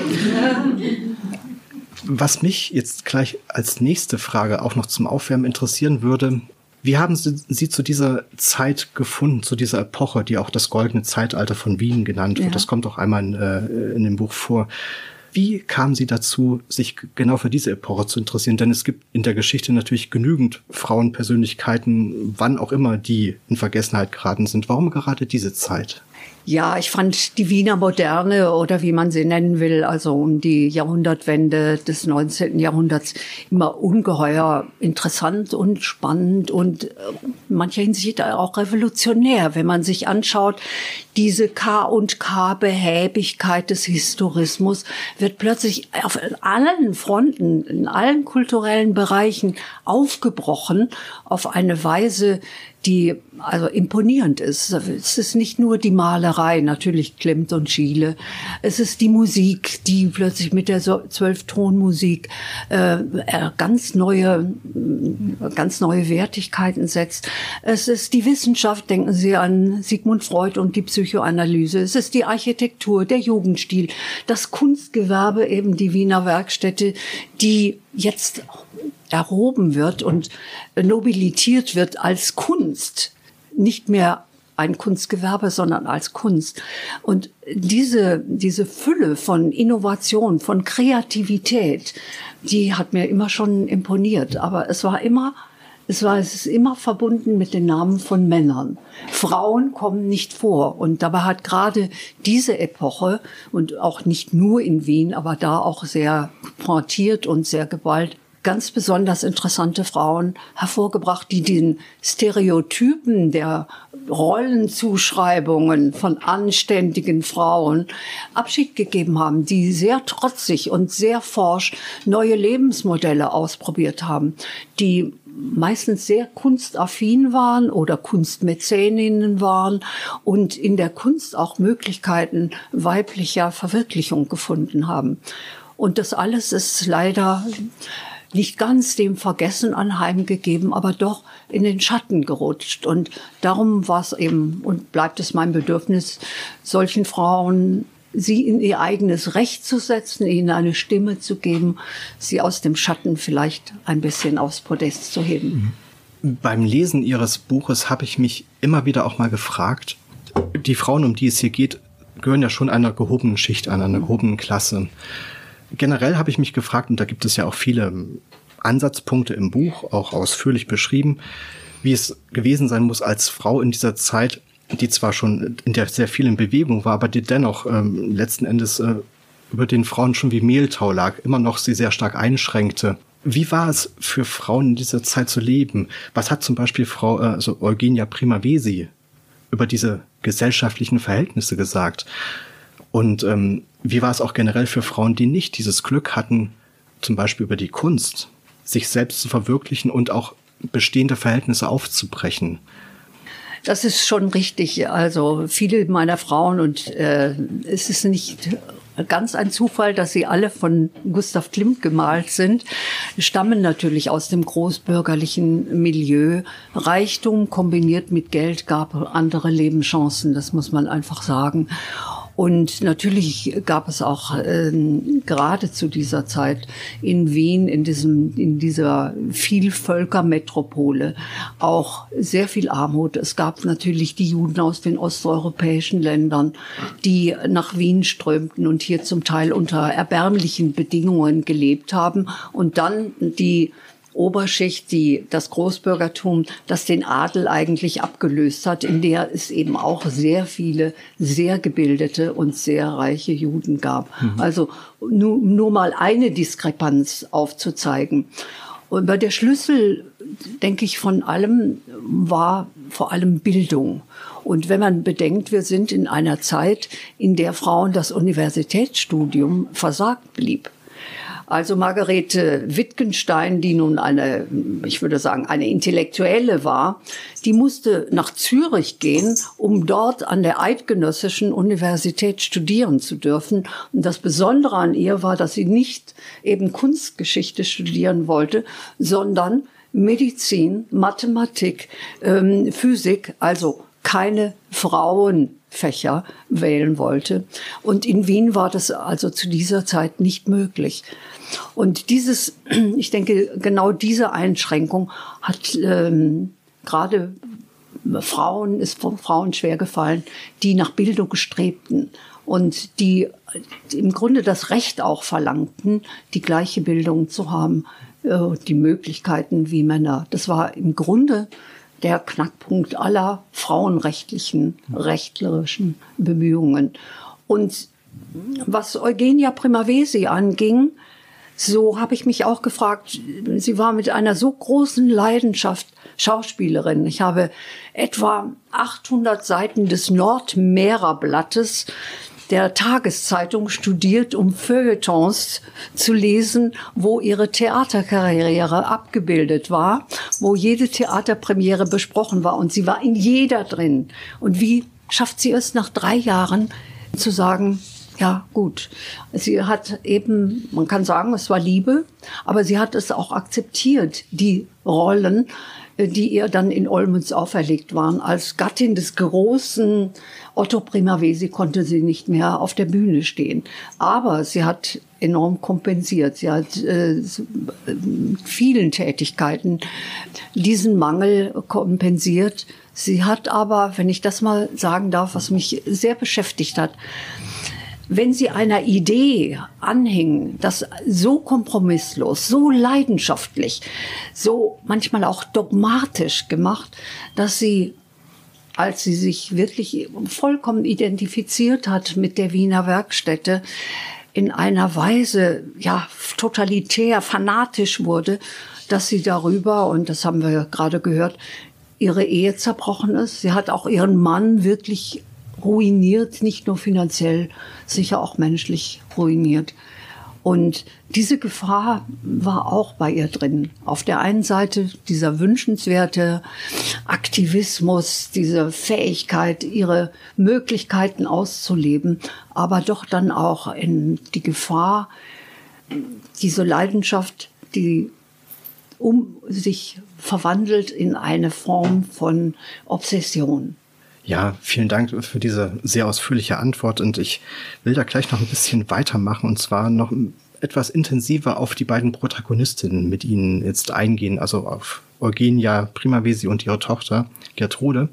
Was mich jetzt gleich als nächste Frage auch noch zum Aufwärmen interessieren würde: Wie haben Sie, Sie zu dieser Zeit gefunden, zu dieser Epoche, die auch das goldene Zeitalter von Wien genannt wird? Ja. Das kommt auch einmal in, äh, in dem Buch vor. Wie kamen Sie dazu, sich genau für diese Epoche zu interessieren? Denn es gibt in der Geschichte natürlich genügend Frauenpersönlichkeiten, wann auch immer, die in Vergessenheit geraten sind. Warum gerade diese Zeit? Ja, ich fand die Wiener Moderne, oder wie man sie nennen will, also um die Jahrhundertwende des neunzehnten Jahrhunderts, immer ungeheuer interessant und spannend und in mancher Hinsicht auch revolutionär, wenn man sich anschaut, diese K und K-Behäbigkeit des Historismus wird plötzlich auf allen Fronten, in allen kulturellen Bereichen aufgebrochen auf eine Weise, die also imponierend ist. Es ist nicht nur die Malerei, natürlich Klimt und Schiele. Es ist die Musik, die plötzlich mit der Zwölftonmusik äh, ganz neue, ganz neue Wertigkeiten setzt. Es ist die Wissenschaft, denken Sie an Sigmund Freud und die Psychoanalyse. Es ist die Architektur, der Jugendstil, das Kunstgewerbe, eben die Wiener Werkstätte, die jetzt erhoben wird und nobilitiert wird als Kunst. Nicht mehr ein Kunstgewerbe, sondern als Kunst. Und diese, diese Fülle von Innovation, von Kreativität, die hat mir immer schon imponiert. Aber es war immer, es war, es ist immer verbunden mit den Namen von Männern. Frauen kommen nicht vor. Und dabei hat gerade diese Epoche, und auch nicht nur in Wien, aber da auch sehr pointiert und sehr gewalt, ganz besonders interessante Frauen hervorgebracht, die den Stereotypen der Rollenzuschreibungen von anständigen Frauen Abschied gegeben haben, die sehr trotzig und sehr forsch neue Lebensmodelle ausprobiert haben, die meistens sehr kunstaffin waren oder Kunstmäzeninnen waren und in der Kunst auch Möglichkeiten weiblicher Verwirklichung gefunden haben. Und das alles ist leider nicht ganz dem Vergessen anheimgegeben, aber doch in den Schatten gerutscht. Und darum war es eben und bleibt es mein Bedürfnis, solchen Frauen sie in ihr eigenes Recht zu setzen, ihnen eine Stimme zu geben, sie aus dem Schatten vielleicht ein bisschen aufs Podest zu heben. Beim Lesen Ihres Buches habe ich mich immer wieder auch mal gefragt, die Frauen, um die es hier geht, gehören ja schon einer gehobenen Schicht an, einer gehobenen Klasse. Generell habe ich mich gefragt, und da gibt es ja auch viele Ansatzpunkte im Buch, auch ausführlich beschrieben, wie es gewesen sein muss als Frau in dieser Zeit, die zwar schon in der sehr viel in Bewegung war, aber die dennoch ähm, letzten Endes äh, über den Frauen schon wie Mehltau lag, immer noch sie sehr stark einschränkte. Wie war es für Frauen in dieser Zeit zu leben? Was hat zum Beispiel Frau äh, also Eugenia Primavesi über diese gesellschaftlichen Verhältnisse gesagt. Und ähm, wie war es auch generell für Frauen, die nicht dieses Glück hatten, zum Beispiel über die Kunst, sich selbst zu verwirklichen und auch bestehende Verhältnisse aufzubrechen? Das ist schon richtig. Also viele meiner Frauen, und äh, es ist nicht ganz ein Zufall, dass sie alle von Gustav Klimt gemalt sind, stammen natürlich aus dem großbürgerlichen Milieu. Reichtum kombiniert mit Geld gab andere Lebenschancen, das muss man einfach sagen. Und natürlich gab es auch äh, gerade zu dieser Zeit in Wien, in diesem, in dieser Vielvölkermetropole, auch sehr viel Armut. Es gab natürlich die Juden aus den osteuropäischen Ländern, die nach Wien strömten und hier zum Teil unter erbärmlichen Bedingungen gelebt haben. Und dann die Oberschicht, die, das Großbürgertum, das den Adel eigentlich abgelöst hat, in der es eben auch sehr viele sehr gebildete und sehr reiche Juden gab. Mhm. Also nur, nur mal eine Diskrepanz aufzuzeigen. Und der Schlüssel, denke ich, von allem war vor allem Bildung. Und wenn man bedenkt, wir sind in einer Zeit, in der Frauen das Universitätsstudium versagt blieb. Also Margarete Wittgenstein, die nun eine, ich würde sagen, eine Intellektuelle war, die musste nach Zürich gehen, um dort an der Eidgenössischen Universität studieren zu dürfen. Und das Besondere an ihr war, dass sie nicht eben Kunstgeschichte studieren wollte, sondern Medizin, Mathematik, ähm, Physik, also keine Frauenfächer wählen wollte. Und in Wien war das also zu dieser Zeit nicht möglich. Und dieses, ich denke, genau diese Einschränkung hat ähm, gerade Frauen, ist Frauen schwer gefallen, die nach Bildung strebten und die im Grunde das Recht auch verlangten, die gleiche Bildung zu haben, äh, die Möglichkeiten wie Männer. Das war im Grunde der Knackpunkt aller frauenrechtlichen, rechtlerischen Bemühungen. Und was Eugenia Primavesi anging, so habe ich mich auch gefragt, sie war mit einer so großen Leidenschaft Schauspielerin. Ich habe etwa achthundert Seiten des Nordmährer-Blattes der Tageszeitung studiert, um Feuilletons zu lesen, wo ihre Theaterkarriere abgebildet war, wo jede Theaterpremiere besprochen war. Und sie war in jeder drin. Und wie schafft sie es nach drei Jahren zu sagen, ja, gut. Sie hat eben, man kann sagen, es war Liebe, aber sie hat es auch akzeptiert, die Rollen, die ihr dann in Olmütz auferlegt waren. Als Gattin des großen Otto Primavesi konnte sie nicht mehr auf der Bühne stehen. Aber sie hat enorm kompensiert. Sie hat äh, vielen Tätigkeiten diesen Mangel kompensiert. Sie hat aber, wenn ich das mal sagen darf, was mich sehr beschäftigt hat, wenn Sie einer Idee anhängen, das so kompromisslos, so leidenschaftlich, so manchmal auch dogmatisch gemacht, dass sie, als sie sich wirklich vollkommen identifiziert hat mit der Wiener Werkstätte, in einer Weise, ja, totalitär, fanatisch wurde, dass sie darüber, und das haben wir gerade gehört, ihre Ehe zerbrochen ist. Sie hat auch ihren Mann wirklich ruiniert, nicht nur finanziell, sicher auch menschlich ruiniert. Und diese Gefahr war auch bei ihr drin. Auf der einen Seite dieser wünschenswerte Aktivismus, diese Fähigkeit, ihre Möglichkeiten auszuleben, aber doch dann auch in die Gefahr, diese Leidenschaft, die um sich verwandelt in eine Form von Obsession. Ja, vielen Dank für diese sehr ausführliche Antwort und ich will da gleich noch ein bisschen weitermachen und zwar noch etwas intensiver auf die beiden Protagonistinnen mit Ihnen jetzt eingehen, also auf Eugenia Primavesi und ihre Tochter Gertrude.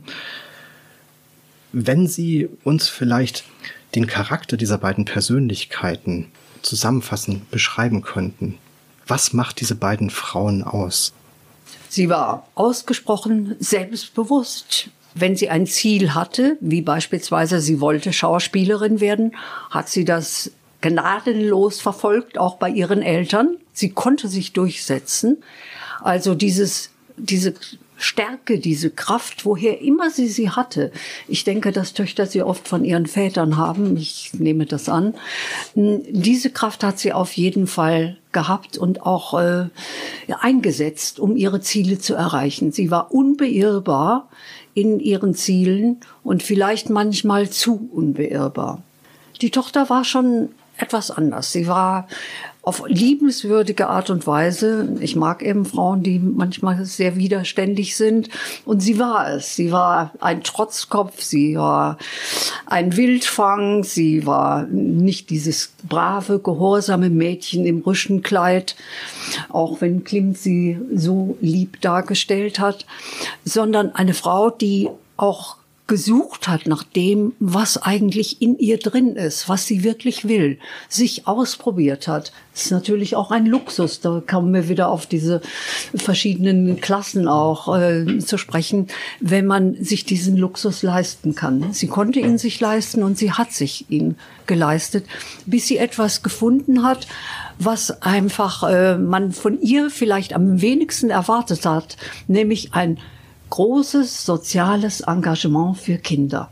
Wenn Sie uns vielleicht den Charakter dieser beiden Persönlichkeiten zusammenfassend beschreiben könnten, was macht diese beiden Frauen aus? Sie war ausgesprochen selbstbewusst. Wenn sie ein Ziel hatte, wie beispielsweise sie wollte Schauspielerin werden, hat sie das gnadenlos verfolgt, auch bei ihren Eltern. Sie konnte sich durchsetzen. Also dieses, diese Stärke, diese Kraft, woher immer sie sie hatte. Ich denke, dass Töchter sie oft von ihren Vätern haben. Ich nehme das an. Diese Kraft hat sie auf jeden Fall gehabt und auch äh, eingesetzt, um ihre Ziele zu erreichen. Sie war unbeirrbar in ihren Zielen und vielleicht manchmal zu unbeirrbar. Die Tochter war schon etwas anders. Sie war auf liebenswürdige Art und Weise. Ich mag eben Frauen, die manchmal sehr widerständig sind. Und sie war es. Sie war ein Trotzkopf, sie war ein Wildfang, sie war nicht dieses brave, gehorsame Mädchen im Rüschenkleid, auch wenn Klimt sie so lieb dargestellt hat, sondern eine Frau, die auch gesucht hat nach dem, was eigentlich in ihr drin ist, was sie wirklich will, sich ausprobiert hat. Das ist natürlich auch ein Luxus. Da kommen wir wieder auf diese verschiedenen Klassen auch äh, zu sprechen, wenn man sich diesen Luxus leisten kann. Sie konnte ihn sich leisten und sie hat sich ihn geleistet, bis sie etwas gefunden hat, was einfach äh, man von ihr vielleicht am wenigsten erwartet hat, nämlich ein großes soziales Engagement für Kinder.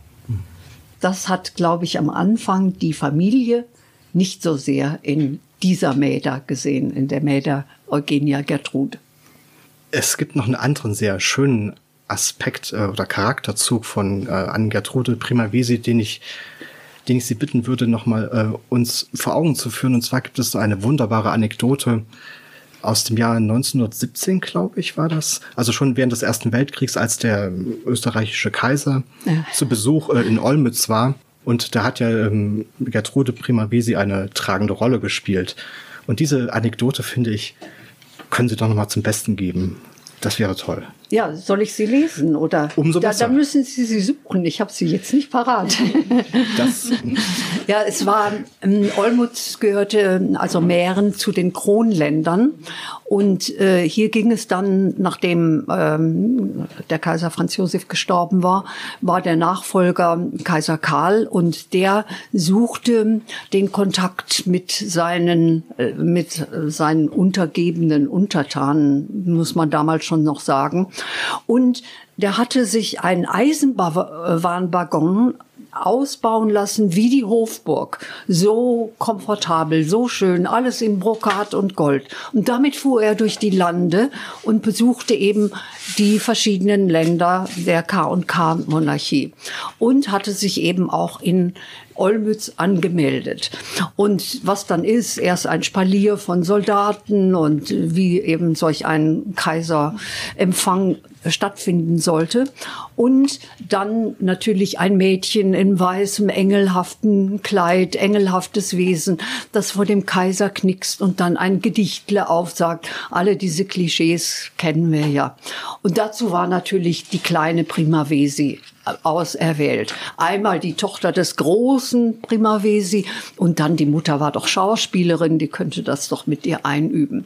Das hat, glaube ich, am Anfang die Familie nicht so sehr in dieser Mäder gesehen, in der Mäder Eugenia Gertrude. Es gibt noch einen anderen sehr schönen Aspekt äh, oder Charakterzug von äh, Anne Gertrude Primavesi, den ich, den ich Sie bitten würde, nochmal äh, uns vor Augen zu führen. Und zwar gibt es so eine wunderbare Anekdote aus dem Jahr neunzehnhundertsiebzehn, glaube ich, war das. Also schon während des Ersten Weltkriegs, als der österreichische Kaiser ja. zu Besuch äh, in Olmütz war. Und da hat ja ähm, Gertrude Primavesi eine tragende Rolle gespielt. Und diese Anekdote, finde ich, können Sie doch noch mal zum Besten geben. Das wäre toll. Ja, soll ich sie lesen? Oder Umso da, besser. Da müssen Sie sie suchen. Ich habe sie jetzt nicht parat. Das ja, es war, ähm, Olmütz gehörte, also Mähren, zu den Kronländern. Und äh, hier ging es dann, nachdem ähm, der Kaiser Franz Josef gestorben war, war der Nachfolger Kaiser Karl. Und der suchte den Kontakt mit seinen, äh, mit seinen untergebenen Untertanen, muss man damals schon noch sagen. Und der hatte sich einen Eisenbahnwaggon ausbauen lassen wie die Hofburg. So komfortabel, so schön, alles in Brokat und Gold. Und damit fuhr er durch die Lande und besuchte eben die verschiedenen Länder der K und K-Monarchie und hatte sich eben auch in Olmütz angemeldet. Und was dann ist, erst ein Spalier von Soldaten und wie eben solch ein Kaiserempfang stattfinden sollte. Und dann natürlich ein Mädchen in weißem, engelhaften Kleid, engelhaftes Wesen, das vor dem Kaiser knickst und dann ein Gedichtle aufsagt. Alle diese Klischees kennen wir ja. Und dazu war natürlich die kleine Primavesi auserwählt. Einmal die Tochter des großen Primavesi und dann die Mutter war doch Schauspielerin, die könnte das doch mit ihr einüben.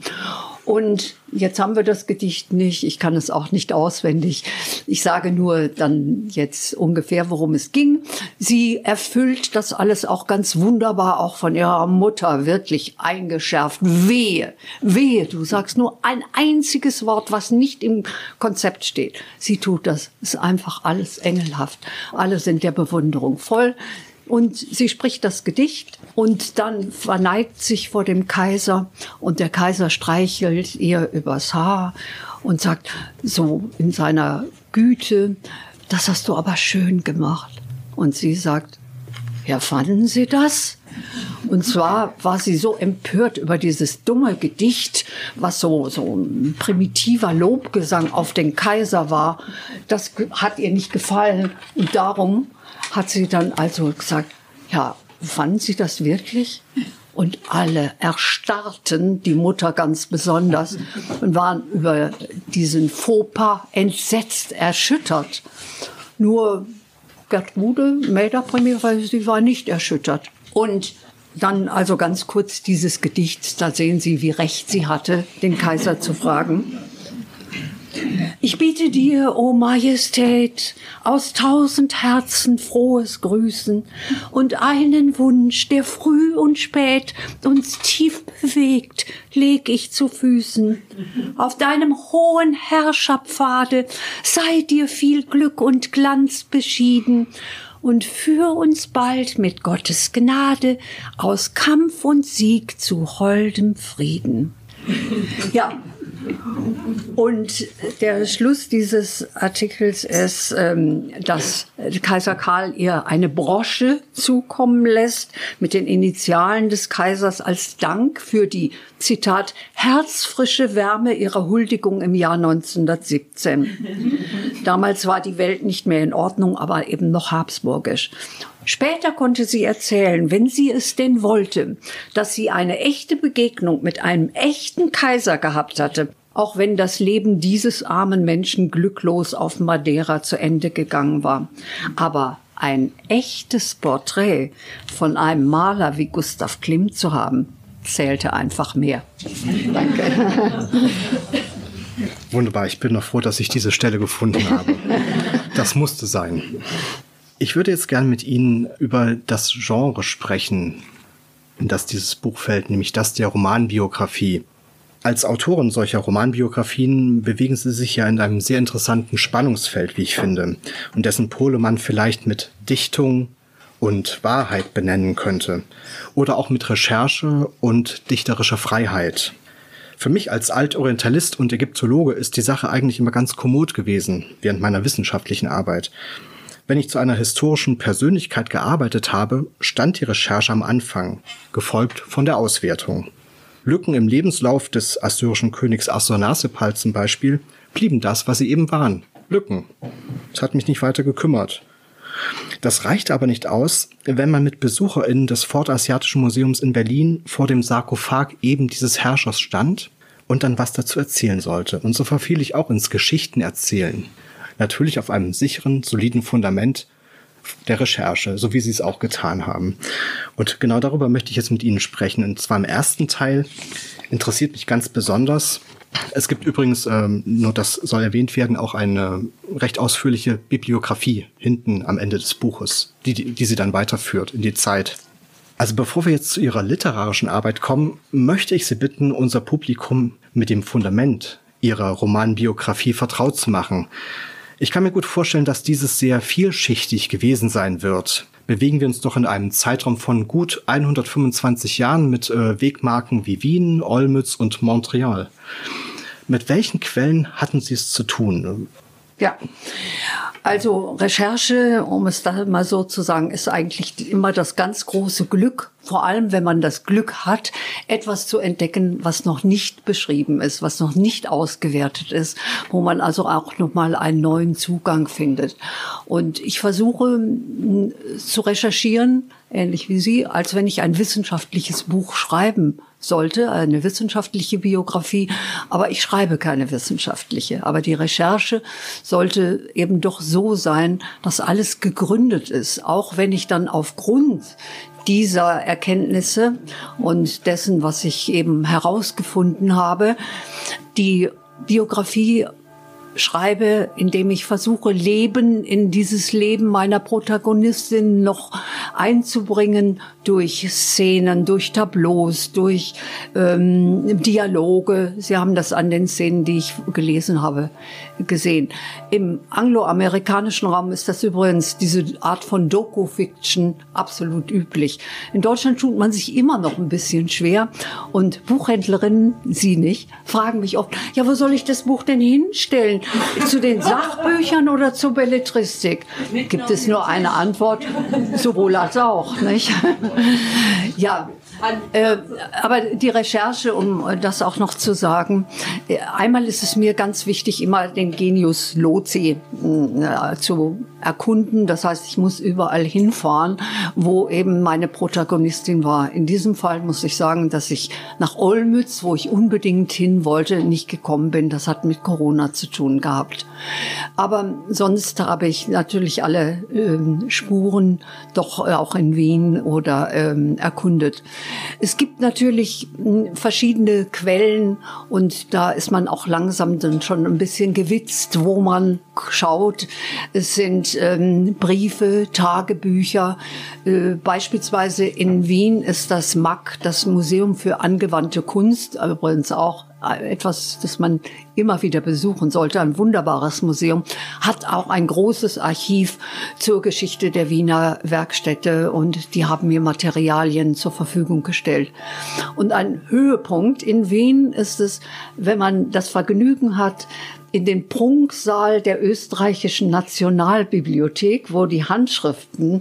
Und jetzt haben wir das Gedicht nicht, ich kann es auch nicht auswendig. Ich sage nur dann jetzt ungefähr, worum es ging. Sie erfüllt das alles auch ganz wunderbar, auch von ihrer Mutter wirklich eingeschärft. Wehe, wehe, du sagst nur ein einziges Wort, was nicht im Konzept steht. Sie tut das, ist einfach alles engelhaft. Alle sind der Bewunderung voll. Und sie spricht das Gedicht und dann verneigt sich vor dem Kaiser und der Kaiser streichelt ihr übers Haar und sagt so in seiner Güte, das hast du aber schön gemacht. Und sie sagt, ja, fanden Sie das? Und zwar war sie so empört über dieses dumme Gedicht, was so, so ein primitiver Lobgesang auf den Kaiser war. Das hat ihr nicht gefallen und darum hat sie dann also gesagt, ja, fanden Sie das wirklich? Und alle erstarrten, die Mutter ganz besonders, und waren über diesen Fauxpas entsetzt, erschüttert. Nur Gertrude, Mäder Primavesi, war nicht erschüttert. Und dann also ganz kurz dieses Gedicht, da sehen Sie, wie recht sie hatte, den Kaiser zu fragen. Ich biete dir, o Majestät, aus tausend Herzen frohes Grüßen und einen Wunsch, der früh und spät uns tief bewegt, leg ich zu Füßen. Auf deinem hohen Herrscherpfade sei dir viel Glück und Glanz beschieden und führ uns bald mit Gottes Gnade aus Kampf und Sieg zu holdem Frieden. Ja. Und der Schluss dieses Artikels ist, ähm, dass Kaiser Karl ihr eine Brosche zukommen lässt mit den Initialen des Kaisers als Dank für die, Zitat, herzfrische Wärme ihrer Huldigung im Jahr neunzehnhundertsiebzehn. Damals war die Welt nicht mehr in Ordnung, aber eben noch habsburgisch. Später konnte sie erzählen, wenn sie es denn wollte, dass sie eine echte Begegnung mit einem echten Kaiser gehabt hatte, auch wenn das Leben dieses armen Menschen glücklos auf Madeira zu Ende gegangen war. Aber ein echtes Porträt von einem Maler wie Gustav Klimt zu haben, zählte einfach mehr. Danke. Wunderbar, ich bin noch froh, dass ich diese Stelle gefunden habe. Das musste sein. Ich würde jetzt gern mit Ihnen über das Genre sprechen, in das dieses Buch fällt, nämlich das der Romanbiografie. Als Autorin solcher Romanbiografien bewegen Sie sich ja in einem sehr interessanten Spannungsfeld, wie ich finde, und dessen Pole man vielleicht mit Dichtung und Wahrheit benennen könnte oder auch mit Recherche und dichterischer Freiheit. Für mich als Altorientalist und Ägyptologe ist die Sache eigentlich immer ganz kommod gewesen während meiner wissenschaftlichen Arbeit. Wenn ich zu einer historischen Persönlichkeit gearbeitet habe, stand die Recherche am Anfang, gefolgt von der Auswertung. Lücken im Lebenslauf des assyrischen Königs Assur-Nasirpal zum Beispiel blieben das, was sie eben waren. Lücken. Es hat mich nicht weiter gekümmert. Das reichte aber nicht aus, wenn man mit BesucherInnen des Vorderasiatischen Museums in Berlin vor dem Sarkophag eben dieses Herrschers stand und dann was dazu erzählen sollte. Und so verfiel ich auch ins Geschichtenerzählen. Natürlich auf einem sicheren, soliden Fundament der Recherche, so wie Sie es auch getan haben. Und genau darüber möchte ich jetzt mit Ihnen sprechen. Und zwar im ersten Teil interessiert mich ganz besonders. Es gibt übrigens, ähm, nur das soll erwähnt werden, auch eine recht ausführliche Bibliografie hinten am Ende des Buches, die, die, die sie dann weiterführt in die Zeit. Also bevor wir jetzt zu Ihrer literarischen Arbeit kommen, möchte ich Sie bitten, unser Publikum mit dem Fundament Ihrer Romanbiografie vertraut zu machen. Ich kann mir gut vorstellen, dass dieses sehr vielschichtig gewesen sein wird. Bewegen wir uns doch in einem Zeitraum von gut hundertfünfundzwanzig Jahren mit äh, Wegmarken wie Wien, Olmütz und Montreal. Mit welchen Quellen hatten Sie es zu tun? Ja, also Recherche, um es da mal so zu sagen, ist eigentlich immer das ganz große Glück, vor allem wenn man das Glück hat, etwas zu entdecken, was noch nicht beschrieben ist, was noch nicht ausgewertet ist, wo man also auch nochmal einen neuen Zugang findet. Und ich versuche zu recherchieren, ähnlich wie Sie, als wenn ich ein wissenschaftliches Buch schreiben sollte, eine wissenschaftliche Biografie, aber ich schreibe keine wissenschaftliche. Aber die Recherche sollte eben doch so sein, dass alles gegründet ist, auch wenn ich dann aufgrund dieser Erkenntnisse und dessen, was ich eben herausgefunden habe, die Biografie schreibe, indem ich versuche, Leben in dieses Leben meiner Protagonistin noch einzubringen durch Szenen, durch Tableaus, durch ähm, Dialoge. Sie haben das an den Szenen, die ich gelesen habe, gesehen. Im angloamerikanischen Raum ist das übrigens, diese Art von Doku-Fiction, absolut üblich. In Deutschland tut man sich immer noch ein bisschen schwer und Buchhändlerinnen, Sie nicht, fragen mich oft, ja, wo soll ich das Buch denn hinstellen? Zu den Sachbüchern oder zur Belletristik? Gibt es nur eine Antwort, sowohl als auch, nicht? Ja, äh, aber die Recherche, um das auch noch zu sagen, einmal ist es mir ganz wichtig, immer den Genius Loci äh, zu erkunden. Das heißt, ich muss überall hinfahren, wo eben meine Protagonistin war. In diesem Fall muss ich sagen, dass ich nach Olmütz, wo ich unbedingt hin wollte, nicht gekommen bin. Das hat mit Corona zu tun gehabt. Aber sonst habe ich natürlich alle ähm, Spuren doch auch in Wien oder ähm, erkundet. Es gibt natürlich mh, verschiedene Quellen und da ist man auch langsam dann schon ein bisschen gewitzt, wo man schaut. Es sind ähm, Briefe, Tagebücher. Äh, beispielsweise in Wien ist das M A C, das Museum für angewandte Kunst, übrigens auch etwas, das man immer wieder besuchen sollte, ein wunderbares Museum, hat auch ein großes Archiv zur Geschichte der Wiener Werkstätte und die haben mir Materialien zur Verfügung gestellt. Und ein Höhepunkt in Wien ist es, wenn man das Vergnügen hat, in den Prunksaal der österreichischen Nationalbibliothek, wo die Handschriften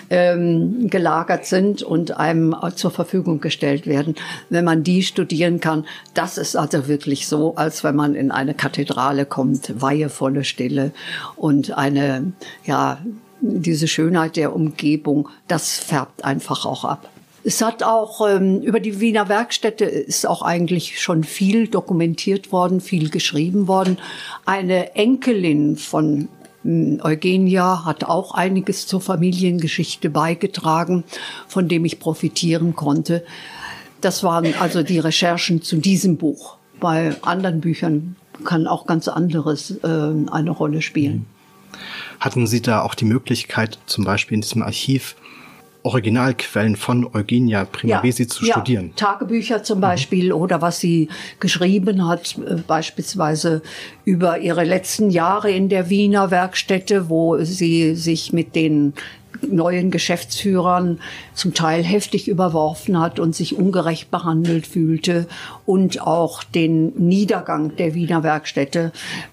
ähm, gelagert sind und einem zur Verfügung gestellt werden, wenn man die studieren kann. Das ist also wirklich so, als wenn man in eine Kathedrale kommt, weihevolle Stille und eine, ja, diese Schönheit der Umgebung, das färbt einfach auch ab. Es hat auch ähm, über die Wiener Werkstätte ist auch eigentlich schon viel dokumentiert worden, viel geschrieben worden. Eine Enkelin von ähm, Eugenia hat auch einiges zur Familiengeschichte beigetragen, von dem ich profitieren konnte. Das waren also die Recherchen zu diesem Buch. Bei anderen Büchern kann auch ganz anderes äh, eine Rolle spielen. Hatten Sie da auch die Möglichkeit, zum Beispiel in diesem Archiv Originalquellen von Eugenia Primavesi ja, zu studieren? Ja, Tagebücher zum Beispiel mhm. oder was sie geschrieben hat, äh, beispielsweise über ihre letzten Jahre in der Wiener Werkstätte, wo sie sich mit den neuen Geschäftsführern zum Teil heftig überworfen hat und sich ungerecht behandelt fühlte und auch den Niedergang der Wiener Werkstätte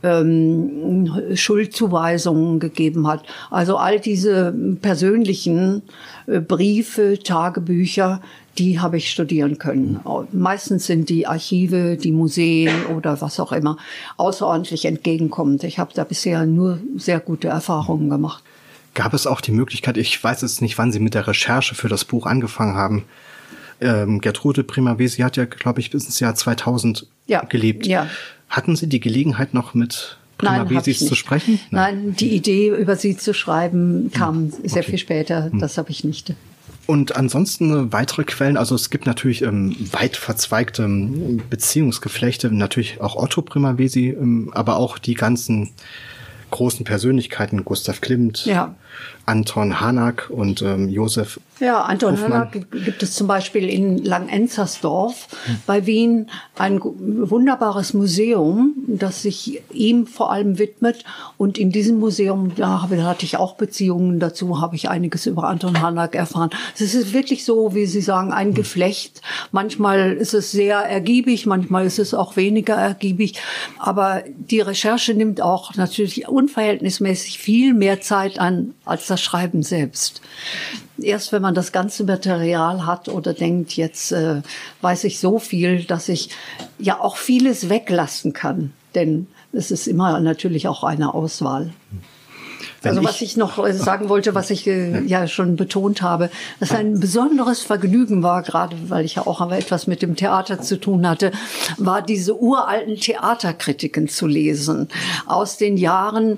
ähm, Schuldzuweisungen gegeben hat. Also all diese persönlichen äh, Briefe, Tagebücher, die habe ich studieren können. Meistens sind die Archive, die Museen oder was auch immer außerordentlich entgegenkommend. Ich habe da bisher nur sehr gute Erfahrungen gemacht. Gab es auch die Möglichkeit, ich weiß jetzt nicht, wann Sie mit der Recherche für das Buch angefangen haben. Ähm, Gertrude Primavesi hat ja, glaube ich, bis ins Jahr zweitausend ja, gelebt. Ja. Hatten Sie die Gelegenheit, noch mit Primavesis zu sprechen? Nein. Nein, die Idee, über sie zu schreiben, kam hm. sehr okay. viel später. Hm. Das habe ich nicht. Und ansonsten weitere Quellen, also es gibt natürlich ähm, weit verzweigte ähm, Beziehungsgeflechte, natürlich auch Otto Primavesi, ähm, aber auch die ganzen großen Persönlichkeiten, Gustav Klimt, ja. Anton Hanak und ähm, Josef Ja, Anton Hanak gibt es zum Beispiel in Langenzersdorf hm. bei Wien ein wunderbares Museum, das sich ihm vor allem widmet. Und in diesem Museum, da hatte ich auch Beziehungen dazu, habe ich einiges über Anton Hanak erfahren. Es ist wirklich so, wie Sie sagen, ein Geflecht. Manchmal ist es sehr ergiebig, manchmal ist es auch weniger ergiebig. Aber die Recherche nimmt auch natürlich unverhältnismäßig viel mehr Zeit an als das Schreiben selbst. Erst wenn man das ganze Material hat oder denkt, jetzt äh, weiß ich so viel, dass ich ja auch vieles weglassen kann. Denn es ist immer natürlich auch eine Auswahl. Wenn also was ich, ich noch sagen wollte, was ich äh, ja schon betont habe, dass ein besonderes Vergnügen war, gerade weil ich ja auch aber etwas mit dem Theater zu tun hatte, war diese uralten Theaterkritiken zu lesen aus den Jahren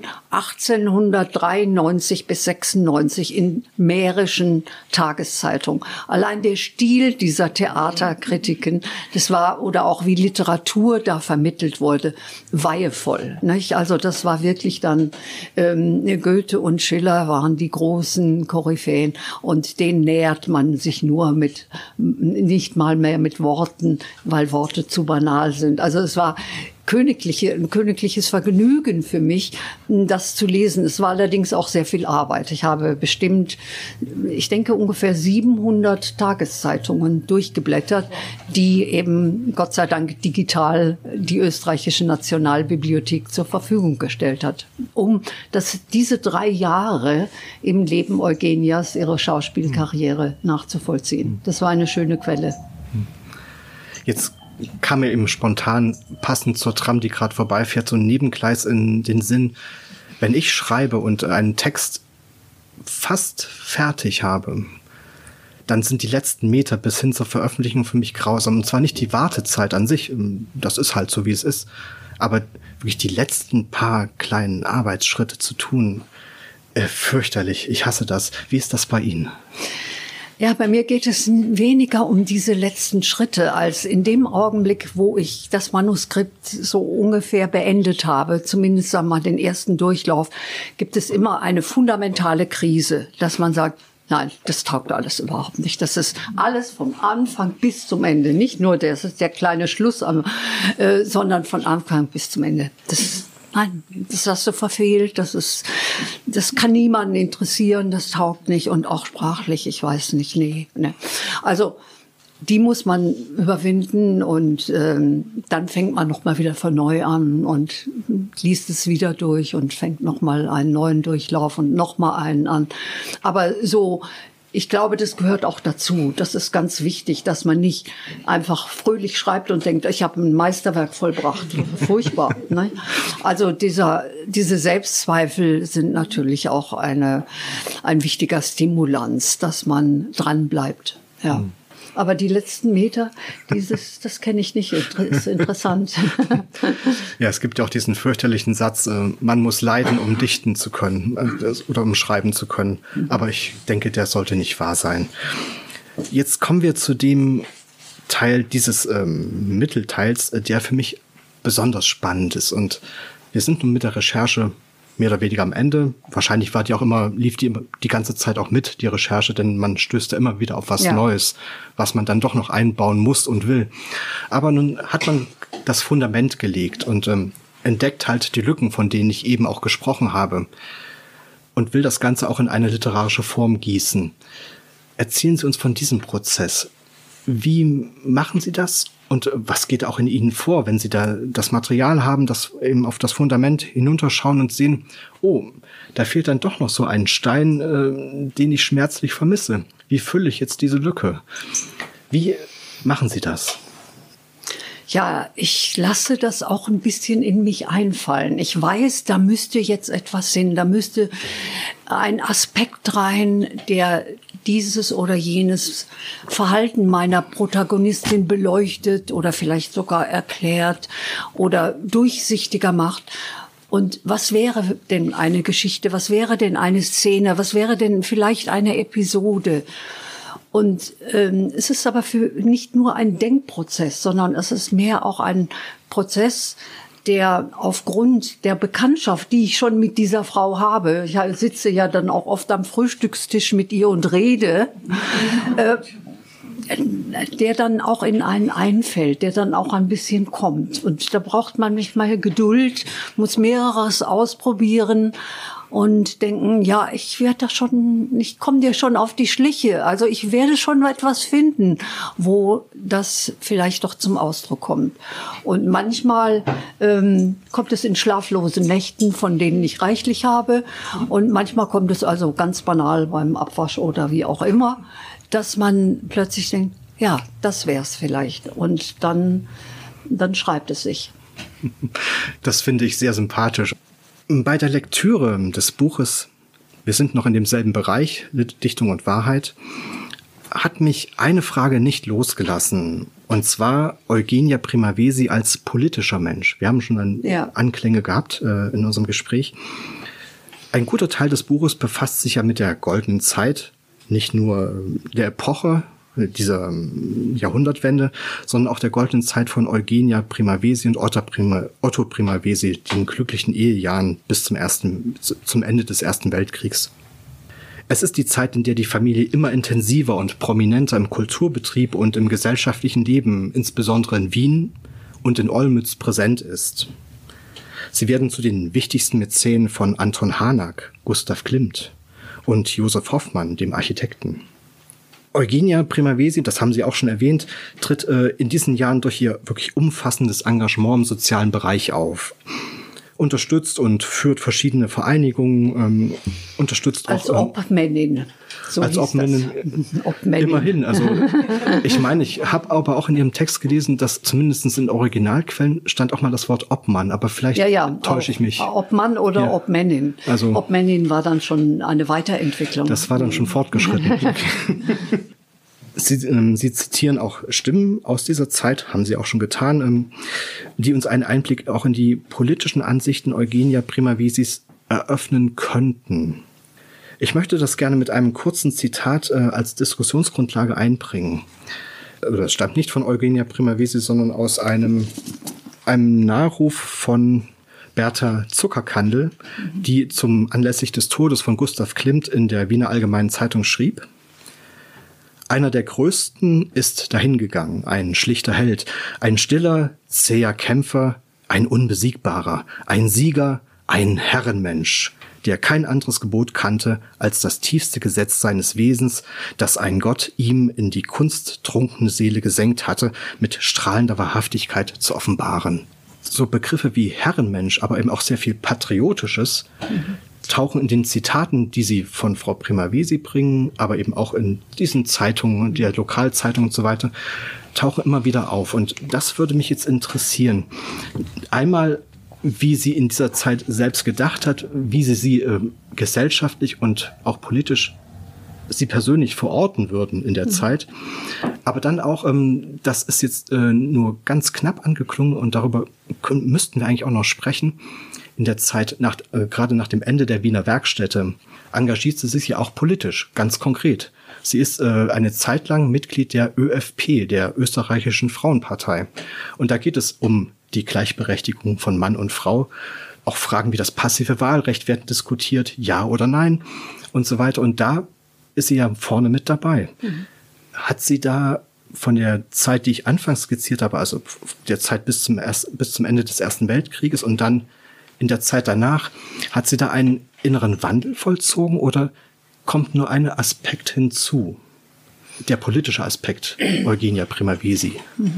achtzehnhundertdreiundneunzig bis sechsundneunzig in mährischen Tageszeitungen. Allein der Stil dieser Theaterkritiken, das war, oder auch wie Literatur da vermittelt wurde, weihevoll. Nicht? Also das war wirklich dann ähm, Goethe und Schiller waren die großen Koryphäen und denen nähert man sich nur mit, nicht mal mehr mit Worten, weil Worte zu banal sind. Also es war königliche, ein königliches Vergnügen für mich, das zu lesen. Es war allerdings auch sehr viel Arbeit. Ich habe bestimmt, ich denke, ungefähr siebenhundert Tageszeitungen durchgeblättert, die eben Gott sei Dank digital die österreichische Nationalbibliothek zur Verfügung gestellt hat, um das, diese drei Jahre im Leben Eugenias, ihre Schauspielkarriere nachzuvollziehen. Das war eine schöne Quelle. Jetzt kam mir eben spontan, passend zur Tram, die gerade vorbeifährt, so ein Nebengleis in den Sinn. Wenn ich schreibe und einen Text fast fertig habe, dann sind die letzten Meter bis hin zur Veröffentlichung für mich grausam. Und zwar nicht die Wartezeit an sich, das ist halt so, wie es ist, aber wirklich die letzten paar kleinen Arbeitsschritte zu tun, äh, fürchterlich. Ich hasse das. Wie ist das bei Ihnen? Ja, bei mir geht es weniger um diese letzten Schritte, als in dem Augenblick, wo ich das Manuskript so ungefähr beendet habe, zumindest sagen wir mal den ersten Durchlauf, gibt es immer eine fundamentale Krise, dass man sagt, nein, das taugt alles überhaupt nicht. Das ist alles vom Anfang bis zum Ende. Nicht nur das ist der kleine Schluss, äh, sondern von Anfang bis zum Ende. Das, nein, das hast du verfehlt. Das ist, das kann niemanden interessieren. Das taugt nicht. Und auch sprachlich, ich weiß nicht, nee, nee. Also, die muss man überwinden und ähm, dann fängt man noch mal wieder von neu an und liest es wieder durch und fängt noch mal einen neuen Durchlauf und noch mal einen an. Aber so, ich glaube, das gehört auch dazu. Das ist ganz wichtig, dass man nicht einfach fröhlich schreibt und denkt, ich habe ein Meisterwerk vollbracht. Furchtbar. Ne? Also dieser, diese Selbstzweifel sind natürlich auch eine, ein wichtiger Stimulanz, dass man dran bleibt. Ja. Mhm. Aber die letzten Meter, dieses, das kenne ich nicht, ist interessant. Ja, es gibt ja auch diesen fürchterlichen Satz, äh, man muss leiden, um dichten zu können äh, oder um schreiben zu können. Aber ich denke, der sollte nicht wahr sein. Jetzt kommen wir zu dem Teil dieses ähm, Mittelteils, äh, der für mich besonders spannend ist. Und wir sind nun mit der Recherche mehr oder weniger am Ende. Wahrscheinlich war die auch immer, lief die die ganze Zeit auch mit, die Recherche, denn man stößt ja immer wieder auf was ja. Neues, was man dann doch noch einbauen muss und will. Aber nun hat man das Fundament gelegt und ähm, entdeckt halt die Lücken, von denen ich eben auch gesprochen habe und will das Ganze auch in eine literarische Form gießen. Erzählen Sie uns von diesem Prozess. Wie machen Sie das? Und was geht auch in Ihnen vor, wenn Sie da das Material haben, das eben auf das Fundament hinunterschauen und sehen, oh, da fehlt dann doch noch so ein Stein, äh, den ich schmerzlich vermisse. Wie fülle ich jetzt diese Lücke? Wie machen Sie das? Ja, ich lasse das auch ein bisschen in mich einfallen. Ich weiß, da müsste jetzt etwas hin, da müsste ein Aspekt rein, der dieses oder jenes Verhalten meiner Protagonistin beleuchtet oder vielleicht sogar erklärt oder durchsichtiger macht. Und was wäre denn eine Geschichte? Was wäre denn eine Szene? Was wäre denn vielleicht eine Episode? Und ähm, es ist aber für nicht nur ein Denkprozess, sondern es ist mehr auch ein Prozess, der aufgrund der Bekanntschaft, die ich schon mit dieser Frau habe, ich sitze ja dann auch oft am Frühstückstisch mit ihr und rede, äh, der dann auch in einen einfällt, der dann auch ein bisschen kommt. Und da braucht man manchmal Geduld, muss mehreres ausprobieren und denken, ja, ich werde da schon, ich komme dir schon auf die Schliche. Also ich werde schon etwas finden, wo das vielleicht doch zum Ausdruck kommt. Und manchmal ähm, kommt es in schlaflosen Nächten, von denen ich reichlich habe. Und manchmal kommt es also ganz banal beim Abwasch oder wie auch immer, dass man plötzlich denkt, ja, das wär's vielleicht. Und dann, dann schreibt es sich. Das finde ich sehr sympathisch. Bei der Lektüre des Buches, wir sind noch in demselben Bereich, Dichtung und Wahrheit, hat mich eine Frage nicht losgelassen. Und zwar Eugenia Primavesi als politischer Mensch. Wir haben schon ein ja. Anklänge gehabt äh, in unserem Gespräch. Ein guter Teil des Buches befasst sich ja mit der goldenen Zeit, nicht nur der Epoche, dieser Jahrhundertwende, sondern auch der goldenen Zeit von Eugenia Primavesi und Otto, Prima, Otto Primavesi, den glücklichen Ehejahren bis zum ersten, zum Ende des Ersten Weltkriegs. Es ist die Zeit, in der die Familie immer intensiver und prominenter im Kulturbetrieb und im gesellschaftlichen Leben, insbesondere in Wien und in Olmütz, präsent ist. Sie werden zu den wichtigsten Mäzenen von Anton Hanak, Gustav Klimt und Josef Hoffmann, dem Architekten. Eugenia Primavesi, das haben Sie auch schon erwähnt, tritt äh, in diesen Jahren durch ihr wirklich umfassendes Engagement im sozialen Bereich auf. unterstützt und führt verschiedene Vereinigungen, ähm, unterstützt als auch... Als Obmännin. So als Obmännin. Obmännin. Immerhin. Also ich meine, ich habe aber auch in Ihrem Text gelesen, dass zumindest in Originalquellen stand auch mal das Wort Obmann, aber vielleicht ja, ja, täusche ich mich. Obmann oder ja. Obmännin. Also, Obmännin war dann schon eine Weiterentwicklung. Das war dann schon fortgeschritten. Sie, ähm, Sie zitieren auch Stimmen aus dieser Zeit, haben Sie auch schon getan, ähm, die uns einen Einblick auch in die politischen Ansichten Eugenia Primavesis eröffnen könnten. Ich möchte das gerne mit einem kurzen Zitat äh, als Diskussionsgrundlage einbringen. Das stammt nicht von Eugenia Primavesis, sondern aus einem, einem Nachruf von Bertha Zuckerkandel, die zum anlässlich des Todes von Gustav Klimt in der Wiener Allgemeinen Zeitung schrieb: Einer der Größten ist dahingegangen, ein schlichter Held, ein stiller, zäher Kämpfer, ein Unbesiegbarer, ein Sieger, ein Herrenmensch, der kein anderes Gebot kannte als das tiefste Gesetz seines Wesens, das ein Gott ihm in die kunsttrunkene Seele gesenkt hatte, mit strahlender Wahrhaftigkeit zu offenbaren. So Begriffe wie Herrenmensch, aber eben auch sehr viel Patriotisches, mhm. tauchen in den Zitaten, die Sie von Frau Primavesi bringen, aber eben auch in diesen Zeitungen, der Lokalzeitungen und so weiter, tauchen immer wieder auf. Und das würde mich jetzt interessieren. Einmal, wie sie in dieser Zeit selbst gedacht hat, wie sie sie äh, gesellschaftlich und auch politisch sie persönlich verorten würden in der mhm. Zeit. Aber dann auch, ähm, das ist jetzt äh, nur ganz knapp angeklungen und darüber können, müssten wir eigentlich auch noch sprechen. In der Zeit, nach, äh, gerade nach dem Ende der Wiener Werkstätte, engagiert sie sich ja auch politisch, ganz konkret. Sie ist äh, eine Zeit lang Mitglied der ÖFP, der Österreichischen Frauenpartei. Und da geht es um die Gleichberechtigung von Mann und Frau. Auch Fragen wie das passive Wahlrecht werden diskutiert, ja oder nein und so weiter. Und da ist sie ja vorne mit dabei. Mhm. Hat sie da von der Zeit, die ich anfangs skizziert habe, also der Zeit bis zum, erst, bis zum Ende des Ersten Weltkrieges und dann in der Zeit danach, hat sie da einen inneren Wandel vollzogen oder kommt nur ein Aspekt hinzu? Der politische Aspekt, Eugenia Primavesi.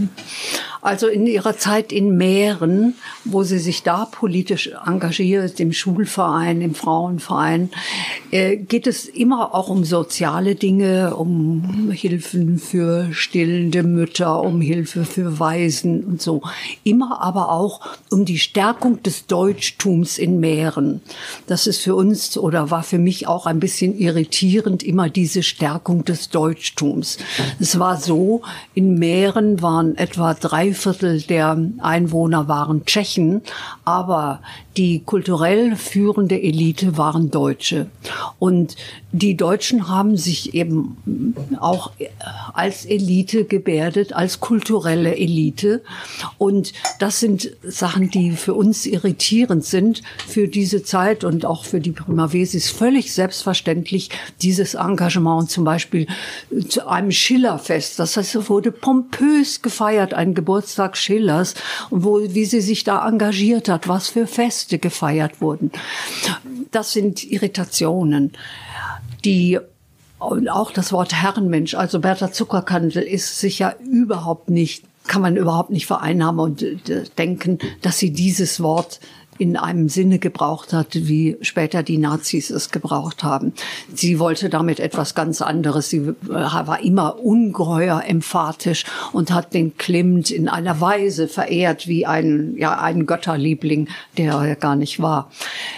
Also in ihrer Zeit in Mähren, wo sie sich da politisch engagiert, im Schulverein, im Frauenverein, äh, geht es immer auch um soziale Dinge, um Hilfen für stillende Mütter, um Hilfe für Waisen und so. Immer aber auch um die Stärkung des Deutschtums in Mähren. Das ist für uns oder war für mich auch ein bisschen irritierend, immer diese Stärkung des Deutschtums. Es war so, in Mähren waren etwa drei Viertel der Einwohner waren Tschechen, aber die kulturell führende Elite waren Deutsche. Und die Deutschen haben sich eben auch als Elite gebärdet, als kulturelle Elite. Und das sind Sachen, die für uns irritierend sind, für diese Zeit und auch für die Primavesis völlig selbstverständlich, dieses Engagement zum Beispiel zu einem Schillerfest. Das heißt, es wurde pompös gefeiert, ein Geburtstag Schillers, und wo, wie sie sich da engagiert hat, was für Feste gefeiert wurden. Das sind Irritationen, die, und auch das Wort Herrenmensch, also Bertha Zuckerkandel ist sicher überhaupt nicht, kann man überhaupt nicht vereinnahmen und äh, denken, dass sie dieses Wort in einem Sinne gebraucht hat, wie später die Nazis es gebraucht haben. Sie wollte damit etwas ganz anderes. Sie war immer ungeheuer emphatisch und hat den Klimt in einer Weise verehrt wie ein, ja, ein Götterliebling, der er gar nicht war.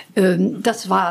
Das war,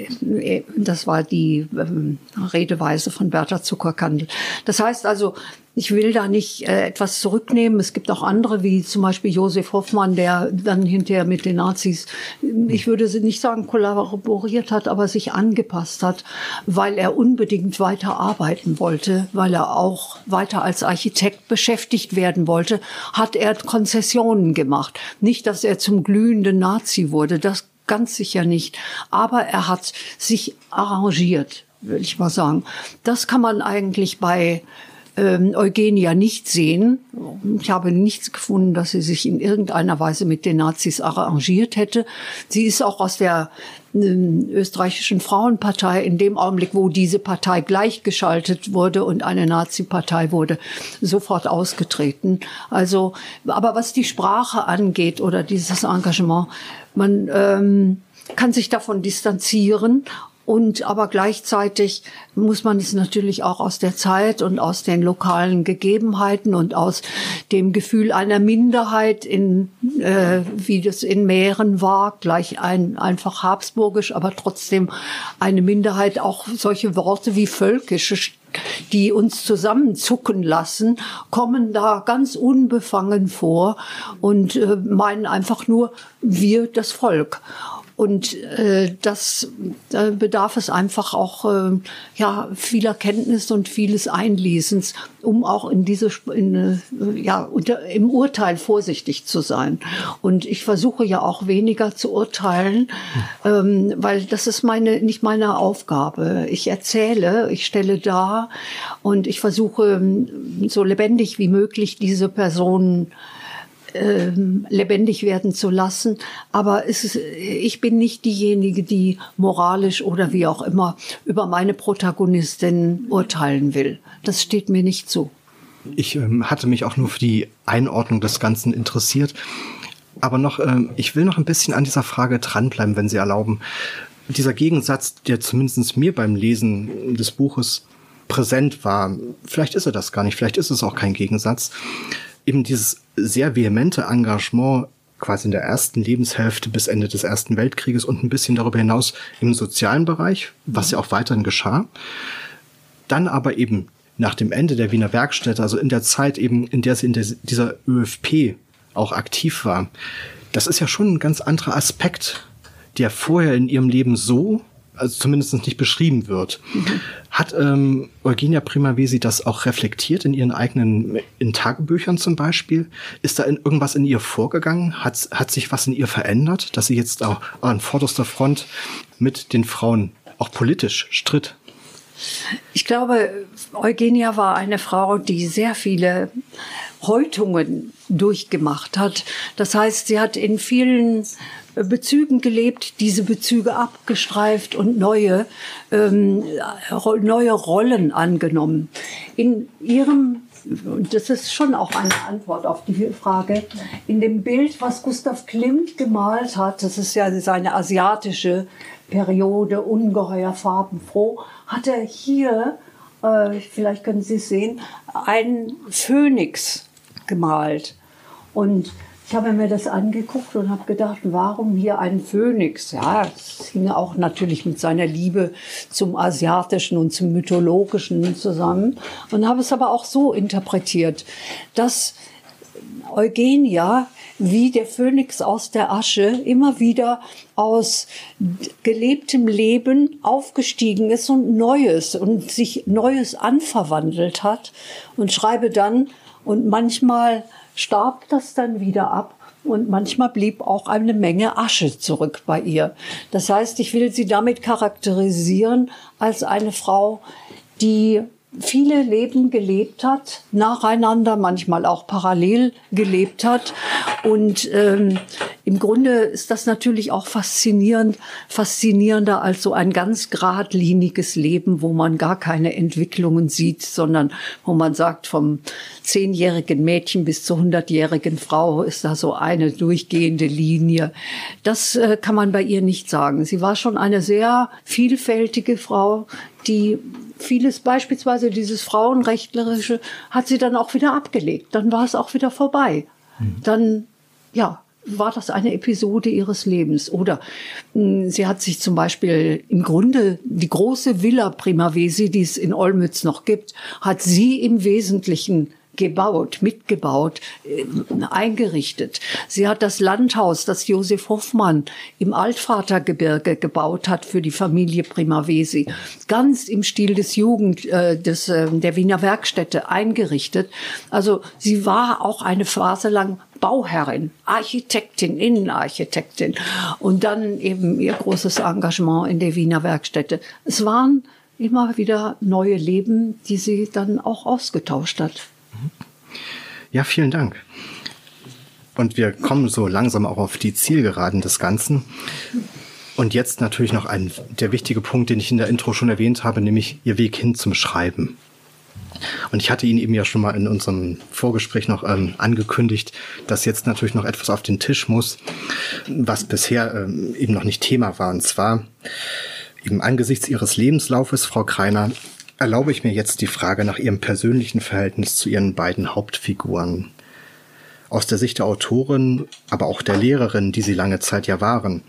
das war die Redeweise von Bertha Zuckerkandel. Das heißt also, ich will da nicht äh, etwas zurücknehmen. Es gibt auch andere, wie zum Beispiel Josef Hoffmann, der dann hinterher mit den Nazis, ich würde nicht sagen kollaboriert hat, aber sich angepasst hat, weil er unbedingt weiter arbeiten wollte, weil er auch weiter als Architekt beschäftigt werden wollte, hat er Konzessionen gemacht. Nicht, dass er zum glühenden Nazi wurde, das ganz sicher nicht. Aber er hat sich arrangiert, will ich mal sagen. Das kann man eigentlich bei ähm, Eugenia nicht sehen. Ich habe nichts gefunden, dass sie sich in irgendeiner Weise mit den Nazis arrangiert hätte. Sie ist auch aus der österreichischen Frauenpartei in dem Augenblick, wo diese Partei gleichgeschaltet wurde und eine Nazi-Partei wurde, sofort ausgetreten. Also, aber was die Sprache angeht oder dieses Engagement, man ähm, kann sich davon distanzieren. Und aber gleichzeitig muss man es natürlich auch aus der Zeit und aus den lokalen Gegebenheiten und aus dem Gefühl einer Minderheit, in, äh, wie das in Mähren war, gleich ein, einfach habsburgisch, aber trotzdem eine Minderheit, auch solche Worte wie völkisch, die uns zusammenzucken lassen, kommen da ganz unbefangen vor und äh, meinen einfach nur, wir, das Volk. Und äh, das da bedarf es einfach auch äh, ja vieler Kenntnis und vieles Einlesens, um auch in diese in, äh, ja unter, im Urteil vorsichtig zu sein. Und ich versuche ja auch weniger zu urteilen, ähm, weil das ist meine nicht meine Aufgabe. Ich erzähle, ich stelle dar und ich versuche so lebendig wie möglich diese Personen Ähm, lebendig werden zu lassen. Aber es ist, ich bin nicht diejenige, die moralisch oder wie auch immer über meine Protagonistin urteilen will. Das steht mir nicht zu. Ich ähm, hatte mich auch nur für die Einordnung des Ganzen interessiert. Aber noch, ähm, ich will noch ein bisschen an dieser Frage dranbleiben, wenn Sie erlauben. Dieser Gegensatz, der zumindest mir beim Lesen des Buches präsent war, vielleicht ist er das gar nicht, vielleicht ist es auch kein Gegensatz. Eben dieses sehr vehemente Engagement quasi in der ersten Lebenshälfte bis Ende des Ersten Weltkrieges und ein bisschen darüber hinaus im sozialen Bereich, was ja auch weiterhin geschah. Dann aber eben nach dem Ende der Wiener Werkstätte, also in der Zeit eben, in der sie in der, dieser ÖFP auch aktiv war. Das ist ja schon ein ganz anderer Aspekt, der vorher in ihrem Leben so, also zumindest nicht beschrieben wird. Mhm. Hat ähm, Eugenia Primavesi das auch reflektiert in ihren eigenen, in Tagebüchern zum Beispiel? Ist da in, irgendwas in ihr vorgegangen? Hat, hat sich was in ihr verändert, dass sie jetzt auch an vorderster Front mit den Frauen auch politisch stritt? Ich glaube, Eugenia war eine Frau, die sehr viele Häutungen durchgemacht hat. Das heißt, sie hat in vielen Bezügen gelebt, diese Bezüge abgestreift und neue, ähm, neue Rollen angenommen. In ihrem, und das ist schon auch eine Antwort auf die Frage, in dem Bild, was Gustav Klimt gemalt hat, das ist ja seine asiatische Periode, ungeheuer farbenfroh, hat er hier, äh, vielleicht können Sie es sehen, einen Phönix gemalt. Und ich habe mir das angeguckt und habe gedacht, warum hier ein Phönix? Ja, das hing auch natürlich mit seiner Liebe zum Asiatischen und zum Mythologischen zusammen. Und habe es aber auch so interpretiert, dass Eugenia wie der Phönix aus der Asche immer wieder aus gelebtem Leben aufgestiegen ist und Neues und sich Neues anverwandelt hat. Und schreibe dann, und manchmal starb das dann wieder ab und manchmal blieb auch eine Menge Asche zurück bei ihr. Das heißt, ich will sie damit charakterisieren als eine Frau, die viele Leben gelebt hat, nacheinander, manchmal auch parallel gelebt hat. Und ähm, im Grunde ist das natürlich auch faszinierend, faszinierender als so ein ganz geradliniges Leben, wo man gar keine Entwicklungen sieht, sondern wo man sagt, vom zehnjährigen Mädchen bis zur hundertjährigen Frau ist da so eine durchgehende Linie. Das äh, kann man bei ihr nicht sagen. Sie war schon eine sehr vielfältige Frau, die vieles, beispielsweise dieses Frauenrechtlerische, hat sie dann auch wieder abgelegt. Dann war es auch wieder vorbei. Mhm. Dann, ja, war das eine Episode ihres Lebens. Oder mh, sie hat sich zum Beispiel im Grunde die große Villa Primavesi, die es in Olmütz noch gibt, hat sie im Wesentlichen gebaut, mitgebaut, äh, eingerichtet. Sie hat das Landhaus, das Josef Hoffmann im Altvatergebirge gebaut hat für die Familie Primavesi, ganz im Stil des Jugend, äh, des, äh, der Wiener Werkstätte eingerichtet. Also sie war auch eine Phase lang Bauherrin, Architektin, Innenarchitektin und dann eben ihr großes Engagement in der Wiener Werkstätte. Es waren immer wieder neue Leben, die sie dann auch ausgetauscht hat. Ja, vielen Dank. Und wir kommen so langsam auch auf die Zielgeraden des Ganzen. Und jetzt natürlich noch ein, der wichtige Punkt, den ich in der Intro schon erwähnt habe, nämlich Ihr Weg hin zum Schreiben. Und ich hatte Ihnen eben ja schon mal in unserem Vorgespräch noch ähm, angekündigt, dass jetzt natürlich noch etwas auf den Tisch muss, was bisher ähm, eben noch nicht Thema war. Und zwar eben angesichts Ihres Lebenslaufes, Frau Kreiner, erlaube ich mir jetzt die Frage nach Ihrem persönlichen Verhältnis zu Ihren beiden Hauptfiguren. Aus der Sicht der Autorin, aber auch der Lehrerin, die Sie lange Zeit ja waren.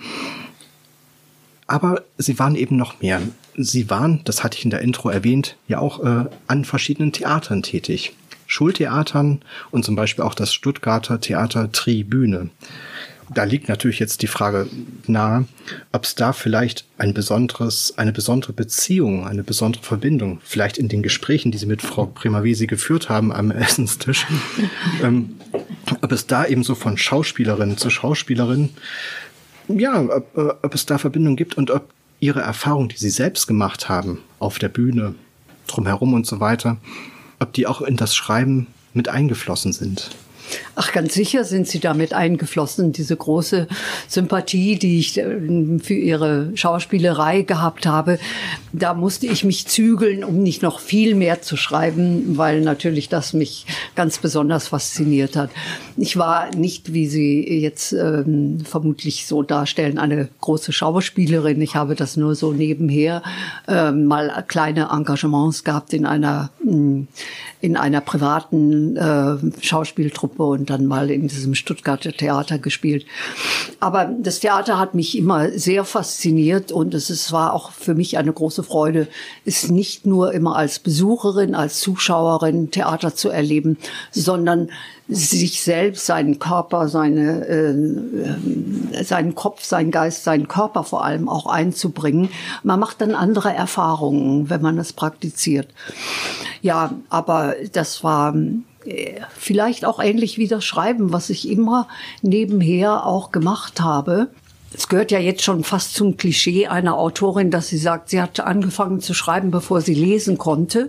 Aber Sie waren eben noch mehr. Sie waren, das hatte ich in der Intro erwähnt, ja auch äh, an verschiedenen Theatern tätig. Schultheatern und zum Beispiel auch das Stuttgarter Theater Tribüne. Da liegt natürlich jetzt die Frage nahe, ob es da vielleicht ein besonderes, eine besondere Beziehung, eine besondere Verbindung, vielleicht in den Gesprächen, die Sie mit Frau Primavesi geführt haben am Essenstisch, ähm, ob es da eben so von Schauspielerin zu Schauspielerin, ja, ob, ob es da Verbindungen gibt und ob Ihre Erfahrungen, die Sie selbst gemacht haben, auf der Bühne, drumherum und so weiter, ob die auch in das Schreiben mit eingeflossen sind. Ach, ganz sicher sind sie damit eingeflossen. Diese große Sympathie, die ich für ihre Schauspielerei gehabt habe, da musste ich mich zügeln, um nicht noch viel mehr zu schreiben, weil natürlich das mich ganz besonders fasziniert hat. Ich war nicht, wie Sie jetzt ähm, vermutlich so darstellen, eine große Schauspielerin. Ich habe das nur so nebenher ähm, mal kleine Engagements gehabt in einer in einer privaten äh, Schauspieltruppe und dann mal in diesem Stuttgarter Theater gespielt. Aber das Theater hat mich immer sehr fasziniert und es ist, war auch für mich eine große Freude, es nicht nur immer als Besucherin, als Zuschauerin Theater zu erleben, sondern sich selbst, seinen Körper, seine, äh, seinen Kopf, seinen Geist, seinen Körper vor allem auch einzubringen. Man macht dann andere Erfahrungen, wenn man das praktiziert. Ja, aber das war äh, vielleicht auch ähnlich wie das Schreiben, was ich immer nebenher auch gemacht habe. Es gehört ja jetzt schon fast zum Klischee einer Autorin, dass sie sagt, sie hat angefangen zu schreiben, bevor sie lesen konnte.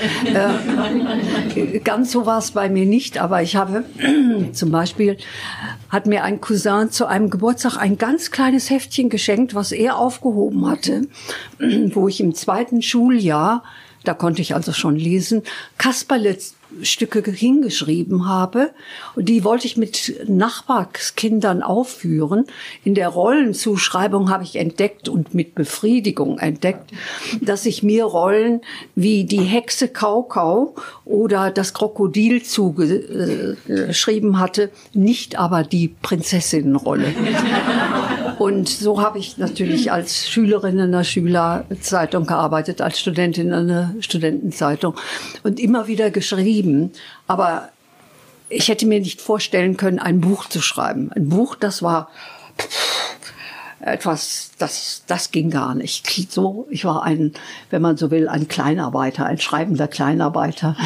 äh, ganz so war es bei mir nicht, aber ich habe zum Beispiel, hat mir ein Cousin zu einem Geburtstag ein ganz kleines Heftchen geschenkt, was er aufgehoben hatte, wo ich im zweiten Schuljahr, da konnte ich also schon lesen, Kasperle-Stücke hingeschrieben habe. Und die wollte ich mit Nachbarskindern aufführen. In der Rollenzuschreibung habe ich entdeckt und mit Befriedigung entdeckt, dass ich mir Rollen wie die Hexe Kaukau oder das Krokodil zugeschrieben hatte, nicht aber die Prinzessinnenrolle. Und so habe ich natürlich als Schülerin in der Schülerzeitung gearbeitet, als Studentin in einer Studentenzeitung und immer wieder geschrieben. Aber ich hätte mir nicht vorstellen können, ein Buch zu schreiben. Ein Buch, das war etwas, das, das ging gar nicht. So, ich war ein, wenn man so will, ein Kleinarbeiter, ein schreibender Kleinarbeiter.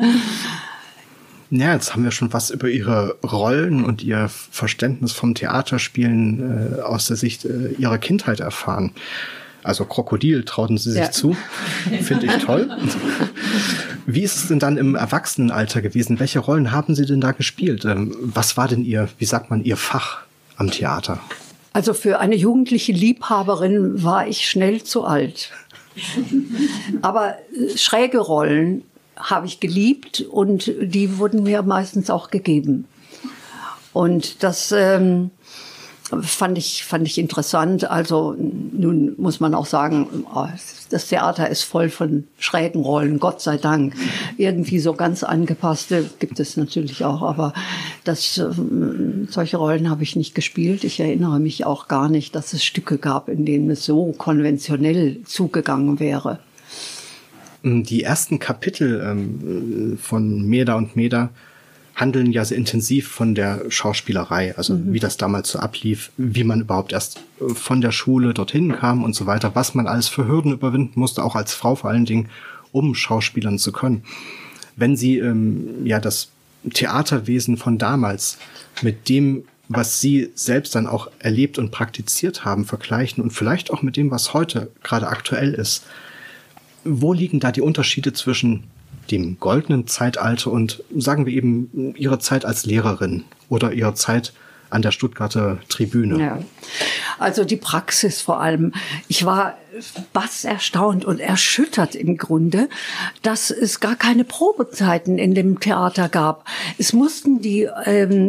Ja, jetzt haben wir schon was über Ihre Rollen und Ihr Verständnis vom Theaterspielen äh, aus der Sicht äh, Ihrer Kindheit erfahren. Also Krokodil trauten Sie sich ja zu, finde ich toll. Wie ist es denn dann im Erwachsenenalter gewesen? Welche Rollen haben Sie denn da gespielt? Ähm, was war denn Ihr, wie sagt man, Ihr Fach am Theater? Also für eine jugendliche Liebhaberin war ich schnell zu alt. Aber schräge Rollen habe ich geliebt und die wurden mir meistens auch gegeben. Und das ähm, fand ich, fand ich interessant. Also nun muss man auch sagen, oh, das Theater ist voll von schrägen Rollen, Gott sei Dank. Irgendwie so ganz angepasste gibt es natürlich auch, aber das, äh, solche Rollen habe ich nicht gespielt. Ich erinnere mich auch gar nicht, dass es Stücke gab, in denen es so konventionell zugegangen wäre. Die ersten Kapitel ähm, von Meda und Meda handeln ja sehr intensiv von der Schauspielerei, also mhm. wie das damals so ablief, wie man überhaupt erst von der Schule dorthin kam und so weiter, was man alles für Hürden überwinden musste, auch als Frau vor allen Dingen, um Schauspielern zu können. Wenn Sie ähm, ja das Theaterwesen von damals mit dem, was Sie selbst dann auch erlebt und praktiziert haben, vergleichen und vielleicht auch mit dem, was heute gerade aktuell ist, Wo liegen da die Unterschiede zwischen dem goldenen Zeitalter und, sagen wir eben, Ihrer Zeit als Lehrerin oder Ihrer Zeit an der Stuttgarter Tribüne? Ja, also die Praxis vor allem. Ich war bass erstaunt und erschüttert im Grunde, dass es gar keine Probezeiten in dem Theater gab. Es mussten die... Ähm,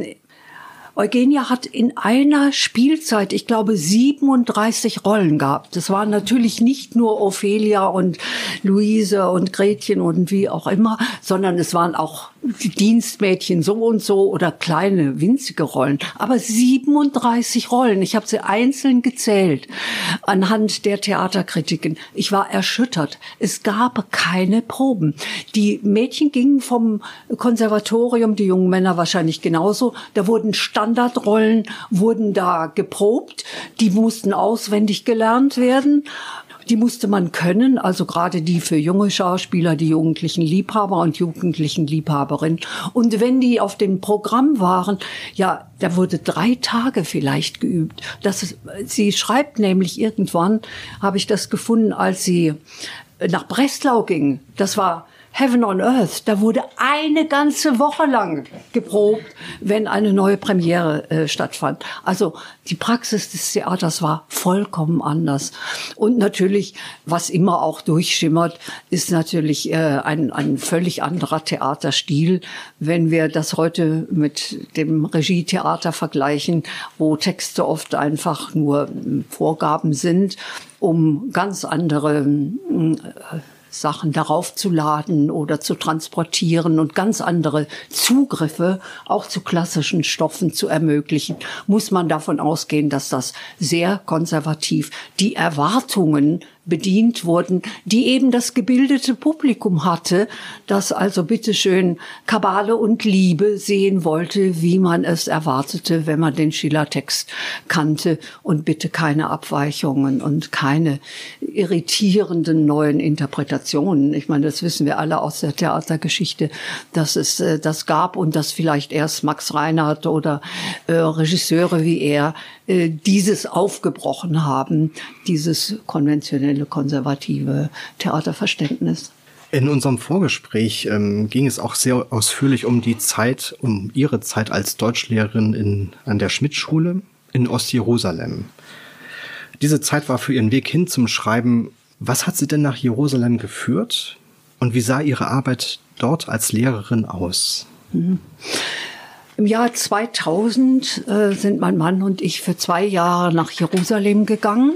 Eugenia hat in einer Spielzeit, ich glaube, siebenunddreißig Rollen gehabt. Das waren natürlich nicht nur Ophelia und Luise und Gretchen und wie auch immer, sondern es waren auch die Dienstmädchen so und so oder kleine, winzige Rollen. Aber siebenunddreißig Rollen. Ich habe sie einzeln gezählt anhand der Theaterkritiken. Ich war erschüttert. Es gab keine Proben. Die Mädchen gingen vom Konservatorium, die jungen Männer wahrscheinlich genauso. Da wurden Standardrollen, wurden da geprobt. Die mussten auswendig gelernt werden. Die musste man können, also gerade die für junge Schauspieler, die jugendlichen Liebhaber und jugendlichen Liebhaberinnen. Und wenn die auf dem Programm waren, ja, da wurde drei Tage vielleicht geübt. Das, sie schreibt nämlich irgendwann, habe ich das gefunden, als sie nach Breslau ging. Das war Heaven on Earth, da wurde eine ganze Woche lang geprobt, wenn eine neue Premiere äh, stattfand. Also die Praxis des Theaters war vollkommen anders. Und natürlich, was immer auch durchschimmert, ist natürlich äh, ein, ein völlig anderer Theaterstil. Wenn wir das heute mit dem Regietheater vergleichen, wo Texte oft einfach nur Vorgaben sind, um ganz andere äh, Sachen darauf zu laden oder zu transportieren und ganz andere Zugriffe auch zu klassischen Stoffen zu ermöglichen, muss man davon ausgehen, dass das sehr konservativ die Erwartungen bedient wurden, die eben das gebildete Publikum hatte, das also bitteschön Kabale und Liebe sehen wollte, wie man es erwartete, wenn man den Schiller-Text kannte, und bitte keine Abweichungen und keine irritierenden neuen Interpretationen. Ich meine, das wissen wir alle aus der Theatergeschichte, dass es äh, das gab und dass vielleicht erst Max Reinhardt oder äh, Regisseure wie er äh, dieses aufgebrochen haben, dieses konventionelle konservative Theaterverständnis. In unserem Vorgespräch ähm, ging es auch sehr ausführlich um die Zeit, um Ihre Zeit als Deutschlehrerin in, an der Schmidt-Schule in Ostjerusalem. Diese Zeit war für Ihren Weg hin zum Schreiben. Was hat Sie denn nach Jerusalem geführt und wie sah Ihre Arbeit dort als Lehrerin aus? Mhm. Im Jahr zweitausend äh, sind mein Mann und ich für zwei Jahre nach Jerusalem gegangen.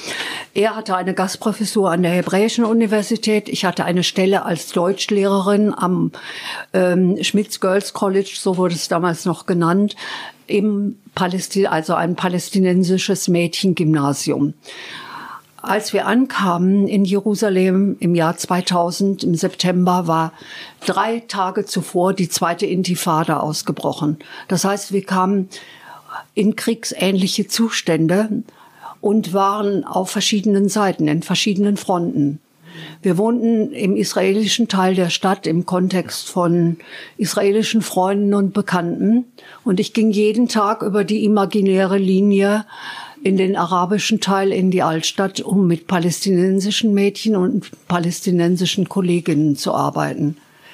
Er hatte eine Gastprofessur an der Hebräischen Universität. Ich hatte eine Stelle als Deutschlehrerin am ähm, Schmitz Girls College, so wurde es damals noch genannt, im Palästin, also ein palästinensisches Mädchengymnasium. Als wir ankamen in Jerusalem im Jahr zweitausend, im September, war drei Tage zuvor die zweite Intifada ausgebrochen. Das heißt, wir kamen in kriegsähnliche Zustände und waren auf verschiedenen Seiten, in verschiedenen Fronten. Wir wohnten im israelischen Teil der Stadt im Kontext von israelischen Freunden und Bekannten. Und ich ging jeden Tag über die imaginäre Linie in den arabischen Teil, in die Altstadt, um mit palästinensischen Mädchen und palästinensischen Kolleginnen zu arbeiten.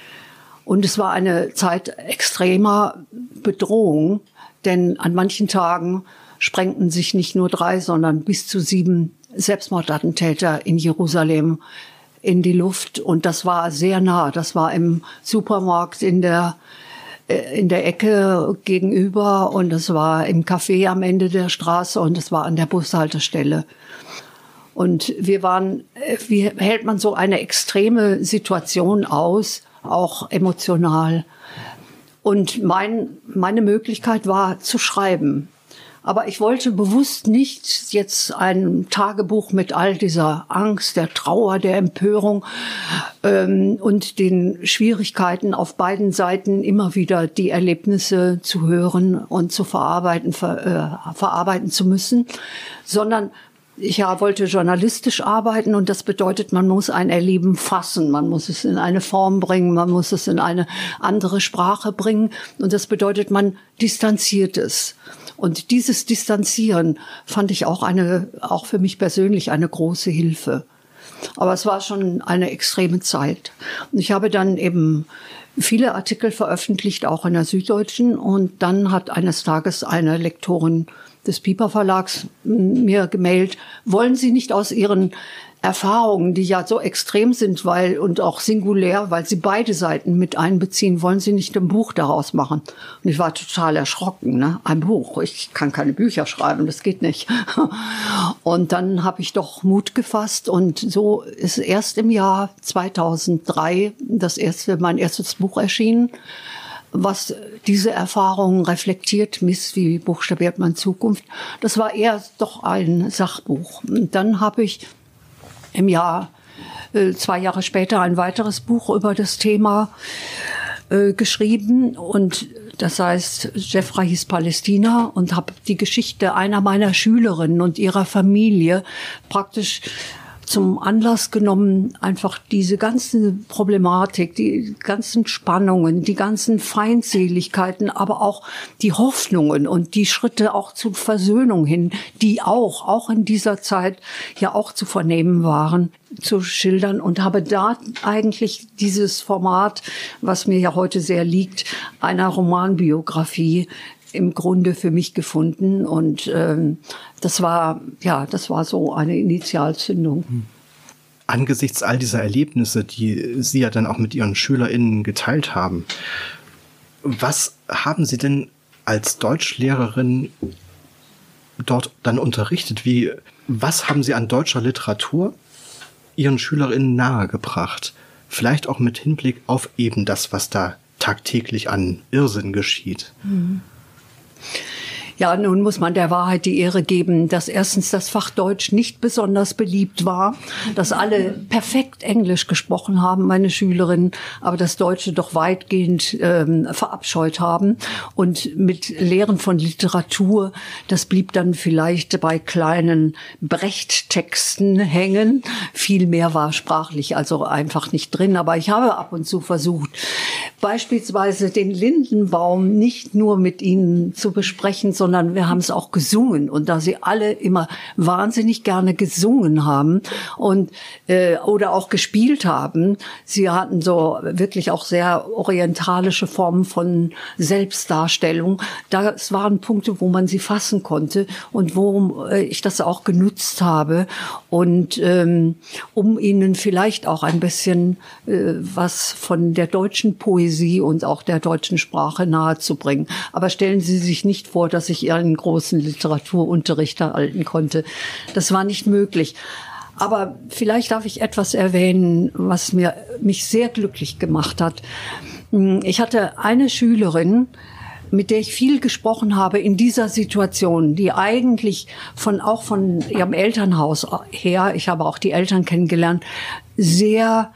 Und es war eine Zeit extremer Bedrohung, denn an manchen Tagen sprengten sich nicht nur drei, sondern bis zu sieben Selbstmordattentäter in Jerusalem in die Luft. Und das war sehr nah. Das war im Supermarkt in der, in der Ecke gegenüber und es war im Café am Ende der Straße und es war an der Bushaltestelle. Und wir waren, wie hält man so eine extreme Situation aus, auch emotional? Und mein, meine Möglichkeit war zu schreiben. Aber ich wollte bewusst nicht jetzt ein Tagebuch mit all dieser Angst, der Trauer, der Empörung ähm, und den Schwierigkeiten auf beiden Seiten immer wieder die Erlebnisse zu hören und zu verarbeiten, ver, äh, verarbeiten zu müssen, sondern ich ja, wollte journalistisch arbeiten und das bedeutet, man muss ein Erleben fassen, man muss es in eine Form bringen, man muss es in eine andere Sprache bringen und das bedeutet, man distanziert es. Und dieses Distanzieren fand ich auch eine, auch für mich persönlich eine große Hilfe. Aber es war schon eine extreme Zeit. Und ich habe dann eben viele Artikel veröffentlicht, auch in der Süddeutschen. Und dann hat eines Tages eine Lektorin des Piper Verlags mir gemailt, wollen Sie nicht aus Ihren Erfahrungen, die ja so extrem sind, weil und auch singulär, weil sie beide Seiten mit einbeziehen, wollen Sie nicht ein Buch daraus machen? Und ich war total erschrocken, ne? Ein Buch, ich kann keine Bücher schreiben, das geht nicht. Und dann habe ich doch Mut gefasst und so ist erst im Jahr zweitausenddrei das erste, mein erstes Buch erschienen, was diese Erfahrungen reflektiert, Miss, wie buchstabiert man Zukunft. Das war eher doch ein Sachbuch. Und dann habe ich im Jahr, äh, zwei Jahre später, ein weiteres Buch über das Thema äh, geschrieben. Und das heißt Jeffrey's Palästina und habe die Geschichte einer meiner Schülerinnen und ihrer Familie praktisch zum Anlass genommen, einfach diese ganze Problematik, die ganzen Spannungen, die ganzen Feindseligkeiten, aber auch die Hoffnungen und die Schritte auch zur Versöhnung hin, die auch, auch in dieser Zeit ja auch zu vernehmen waren, zu schildern und habe da eigentlich dieses Format, was mir ja heute sehr liegt, einer Romanbiografie im Grunde für mich gefunden und ähm, das war ja das war so eine Initialzündung. Angesichts all dieser Erlebnisse, die Sie ja dann auch mit Ihren SchülerInnen geteilt haben, was haben Sie denn als Deutschlehrerin dort dann unterrichtet? Wie, was haben Sie an deutscher Literatur Ihren SchülerInnen nahegebracht? Vielleicht auch mit Hinblick auf eben das, was da tagtäglich an Irrsinn geschieht. Mhm. Ja, nun muss man der Wahrheit die Ehre geben, dass erstens das Fach Deutsch nicht besonders beliebt war, dass alle perfekt Englisch gesprochen haben, meine Schülerinnen, aber das Deutsche doch weitgehend ähm, verabscheut haben. Und mit Lehren von Literatur, das blieb dann vielleicht bei kleinen Brecht-Texten hängen. Viel mehr war sprachlich also einfach nicht drin. Aber ich habe ab und zu versucht, beispielsweise den Lindenbaum nicht nur mit ihnen zu besprechen, sondern wir haben es auch gesungen. Und da sie alle immer wahnsinnig gerne gesungen haben und äh, oder auch gespielt haben, sie hatten so wirklich auch sehr orientalische Formen von Selbstdarstellung. Das waren Punkte, wo man sie fassen konnte und wo äh, ich das auch genutzt habe. Und ähm, um ihnen vielleicht auch ein bisschen äh, was von der deutschen Poesie und auch der deutschen Sprache nahezubringen. Aber stellen Sie sich nicht vor, dass ich einen großen Literaturunterricht erhalten konnte. Das war nicht möglich. Aber vielleicht darf ich etwas erwähnen, was mir, mich sehr glücklich gemacht hat. Ich hatte eine Schülerin, mit der ich viel gesprochen habe in dieser Situation, die eigentlich von, auch von ihrem Elternhaus her, ich habe auch die Eltern kennengelernt, sehr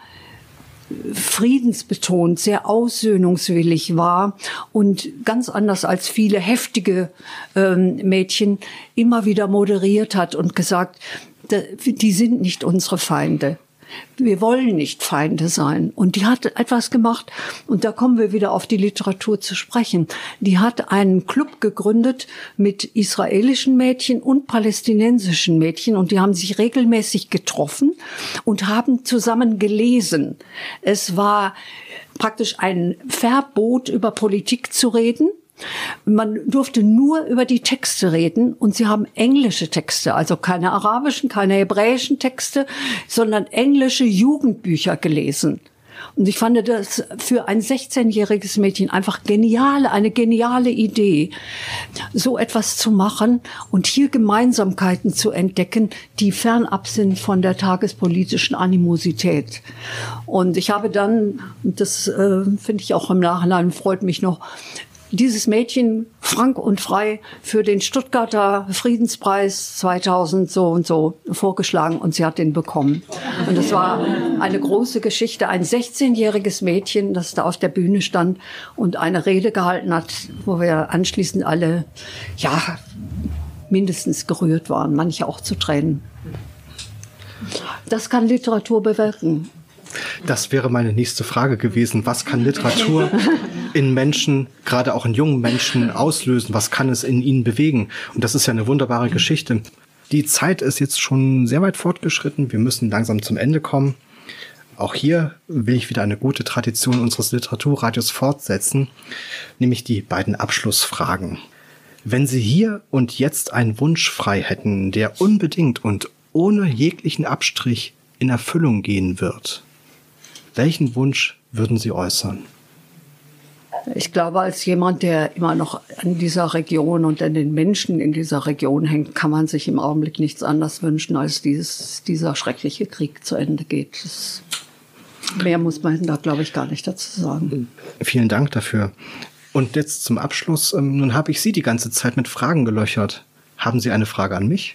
friedensbetont, sehr aussöhnungswillig war und ganz anders als viele heftige ähm, Mädchen immer wieder moderiert hat und gesagt, die sind nicht unsere Feinde. Wir wollen nicht Feinde sein. Und die hat etwas gemacht, und da kommen wir wieder auf die Literatur zu sprechen. Die hat einen Club gegründet mit israelischen Mädchen und palästinensischen Mädchen, und die haben sich regelmäßig getroffen und haben zusammen gelesen. Es war praktisch ein Verbot, über Politik zu reden. Man durfte nur über die Texte reden, und sie haben englische Texte, also keine arabischen, keine hebräischen Texte, sondern englische Jugendbücher gelesen. Und ich fand das für ein sechzehnjähriges Mädchen einfach genial, eine geniale Idee, so etwas zu machen und hier Gemeinsamkeiten zu entdecken, die fernab sind von der tagespolitischen Animosität. Und ich habe dann, das äh, finde ich auch im Nachhinein, freut mich noch, dieses Mädchen frank und frei für den Stuttgarter Friedenspreis zweitausend so und so vorgeschlagen, und sie hat den bekommen. Und das war eine große Geschichte. Ein sechzehnjähriges Mädchen, das da auf der Bühne stand und eine Rede gehalten hat, wo wir anschließend alle, ja, mindestens gerührt waren, manche auch zu Tränen. Das kann Literatur bewirken. Das wäre meine nächste Frage gewesen. Was kann Literatur in Menschen, gerade auch in jungen Menschen, auslösen? Was kann es in ihnen bewegen? Und das ist ja eine wunderbare Geschichte. Die Zeit ist jetzt schon sehr weit fortgeschritten. Wir müssen langsam zum Ende kommen. Auch hier will ich wieder eine gute Tradition unseres Literaturradios fortsetzen, nämlich die beiden Abschlussfragen. Wenn Sie hier und jetzt einen Wunsch frei hätten, der unbedingt und ohne jeglichen Abstrich in Erfüllung gehen wird, welchen Wunsch würden Sie äußern? Ich glaube, als jemand, der immer noch an dieser Region und an den Menschen in dieser Region hängt, kann man sich im Augenblick nichts anderes wünschen, als dieses, dieser schreckliche Krieg zu Ende geht. Das, mehr muss man da, glaube ich, gar nicht dazu sagen. Vielen Dank dafür. Und jetzt zum Abschluss. Ähm, nun habe ich Sie die ganze Zeit mit Fragen gelöchert. Haben Sie eine Frage an mich?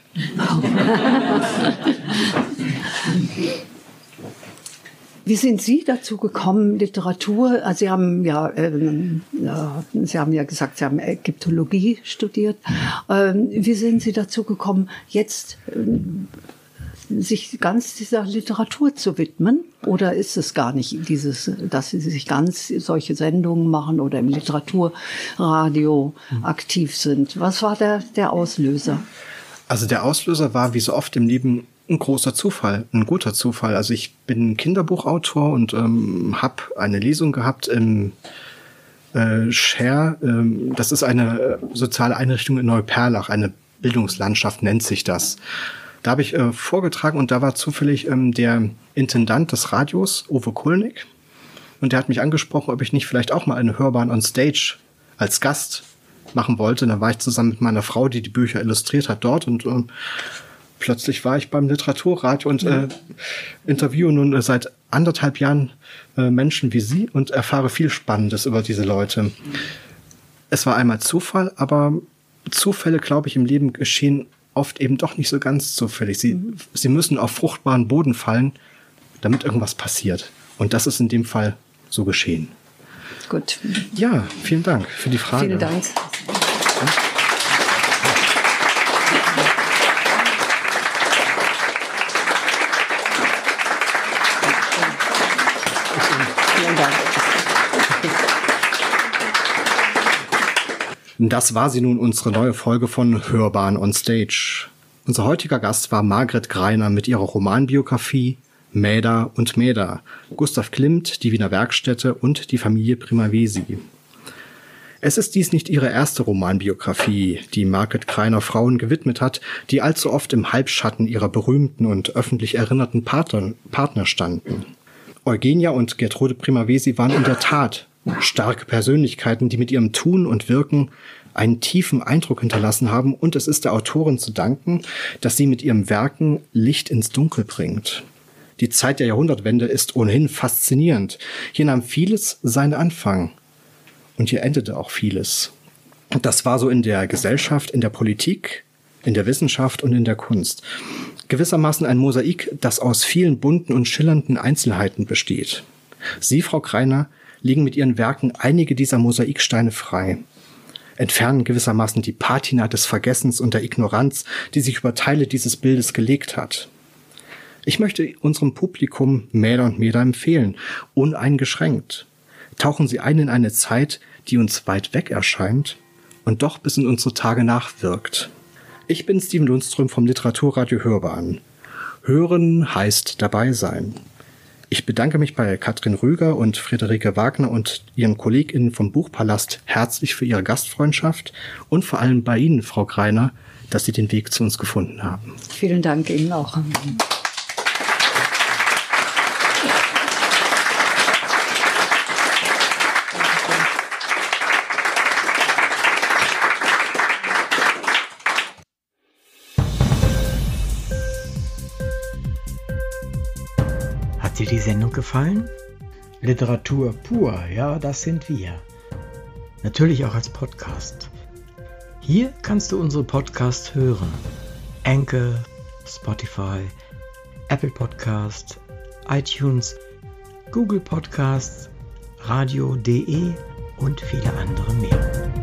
Wie sind Sie dazu gekommen, Literatur? Also Sie haben ja, ähm, ja, Sie haben ja gesagt, Sie haben Ägyptologie studiert. Ähm, wie sind Sie dazu gekommen, jetzt ähm, sich ganz dieser Literatur zu widmen? Oder ist es gar nicht dieses, dass Sie sich ganz solche Sendungen machen oder im Literaturradio mhm. aktiv sind? Was war der, der Auslöser? Also der Auslöser war, wie so oft im Leben, ein großer Zufall, ein guter Zufall. Also ich bin Kinderbuchautor und ähm, habe eine Lesung gehabt im äh, Share. Ähm, das ist eine äh, soziale Einrichtung in Neuperlach, eine Bildungslandschaft nennt sich das. Da habe ich äh, vorgetragen und da war zufällig ähm, der Intendant des Radios, Uwe Kulnig. Und der hat mich angesprochen, ob ich nicht vielleicht auch mal eine Hörbahn on Stage als Gast machen wollte. Da war ich zusammen mit meiner Frau, die die Bücher illustriert hat, dort und ähm, plötzlich war ich beim Literaturradio und äh, interviewe nun äh, seit anderthalb Jahren äh, Menschen wie Sie und erfahre viel Spannendes über diese Leute. Es war einmal Zufall, aber Zufälle, glaube ich, im Leben geschehen oft eben doch nicht so ganz zufällig. Sie, mhm. sie müssen auf fruchtbaren Boden fallen, damit irgendwas passiert. Und das ist in dem Fall so geschehen. Gut. Ja, vielen Dank für die Frage. Vielen Dank. Das war sie nun, unsere neue Folge von Hörbahn on Stage. Unser heutiger Gast war Margret Greiner mit ihrer Romanbiografie Mäder und Mäder, Gustav Klimt, die Wiener Werkstätte und die Familie Primavesi. Es ist dies nicht ihre erste Romanbiografie, die Margret Greiner Frauen gewidmet hat, die allzu oft im Halbschatten ihrer berühmten und öffentlich erinnerten Partner, Partner standen. Eugenia und Gertrude Primavesi waren in der Tat starke Persönlichkeiten, die mit ihrem Tun und Wirken einen tiefen Eindruck hinterlassen haben, und es ist der Autorin zu danken, dass sie mit ihrem Werken Licht ins Dunkel bringt. Die Zeit der Jahrhundertwende ist ohnehin faszinierend. Hier nahm vieles seinen Anfang und hier endete auch vieles. Das war so in der Gesellschaft, in der Politik, in der Wissenschaft und in der Kunst. Gewissermaßen ein Mosaik, das aus vielen bunten und schillernden Einzelheiten besteht. Sie, Frau Greiner, legen mit ihren Werken einige dieser Mosaiksteine frei, entfernen gewissermaßen die Patina des Vergessens und der Ignoranz, die sich über Teile dieses Bildes gelegt hat. Ich möchte unserem Publikum Mäder und Mäder empfehlen, uneingeschränkt. Tauchen Sie ein in eine Zeit, die uns weit weg erscheint und doch bis in unsere Tage nachwirkt. Ich bin Steven Lundström vom Literaturradio Hörbahn. Hören heißt dabei sein. Ich bedanke mich bei Katrin Rüger und Friederike Wagner und ihren KollegInnen vom Buchpalast herzlich für ihre Gastfreundschaft und vor allem bei Ihnen, Frau Greiner, dass Sie den Weg zu uns gefunden haben. Vielen Dank Ihnen auch. Hat dir die Sendung gefallen? Literatur pur, ja, das sind wir. Natürlich auch als Podcast. Hier kannst du unsere Podcasts hören. Anchor, Spotify, Apple Podcast, iTunes, Google Podcasts, radio punkt de und viele andere mehr.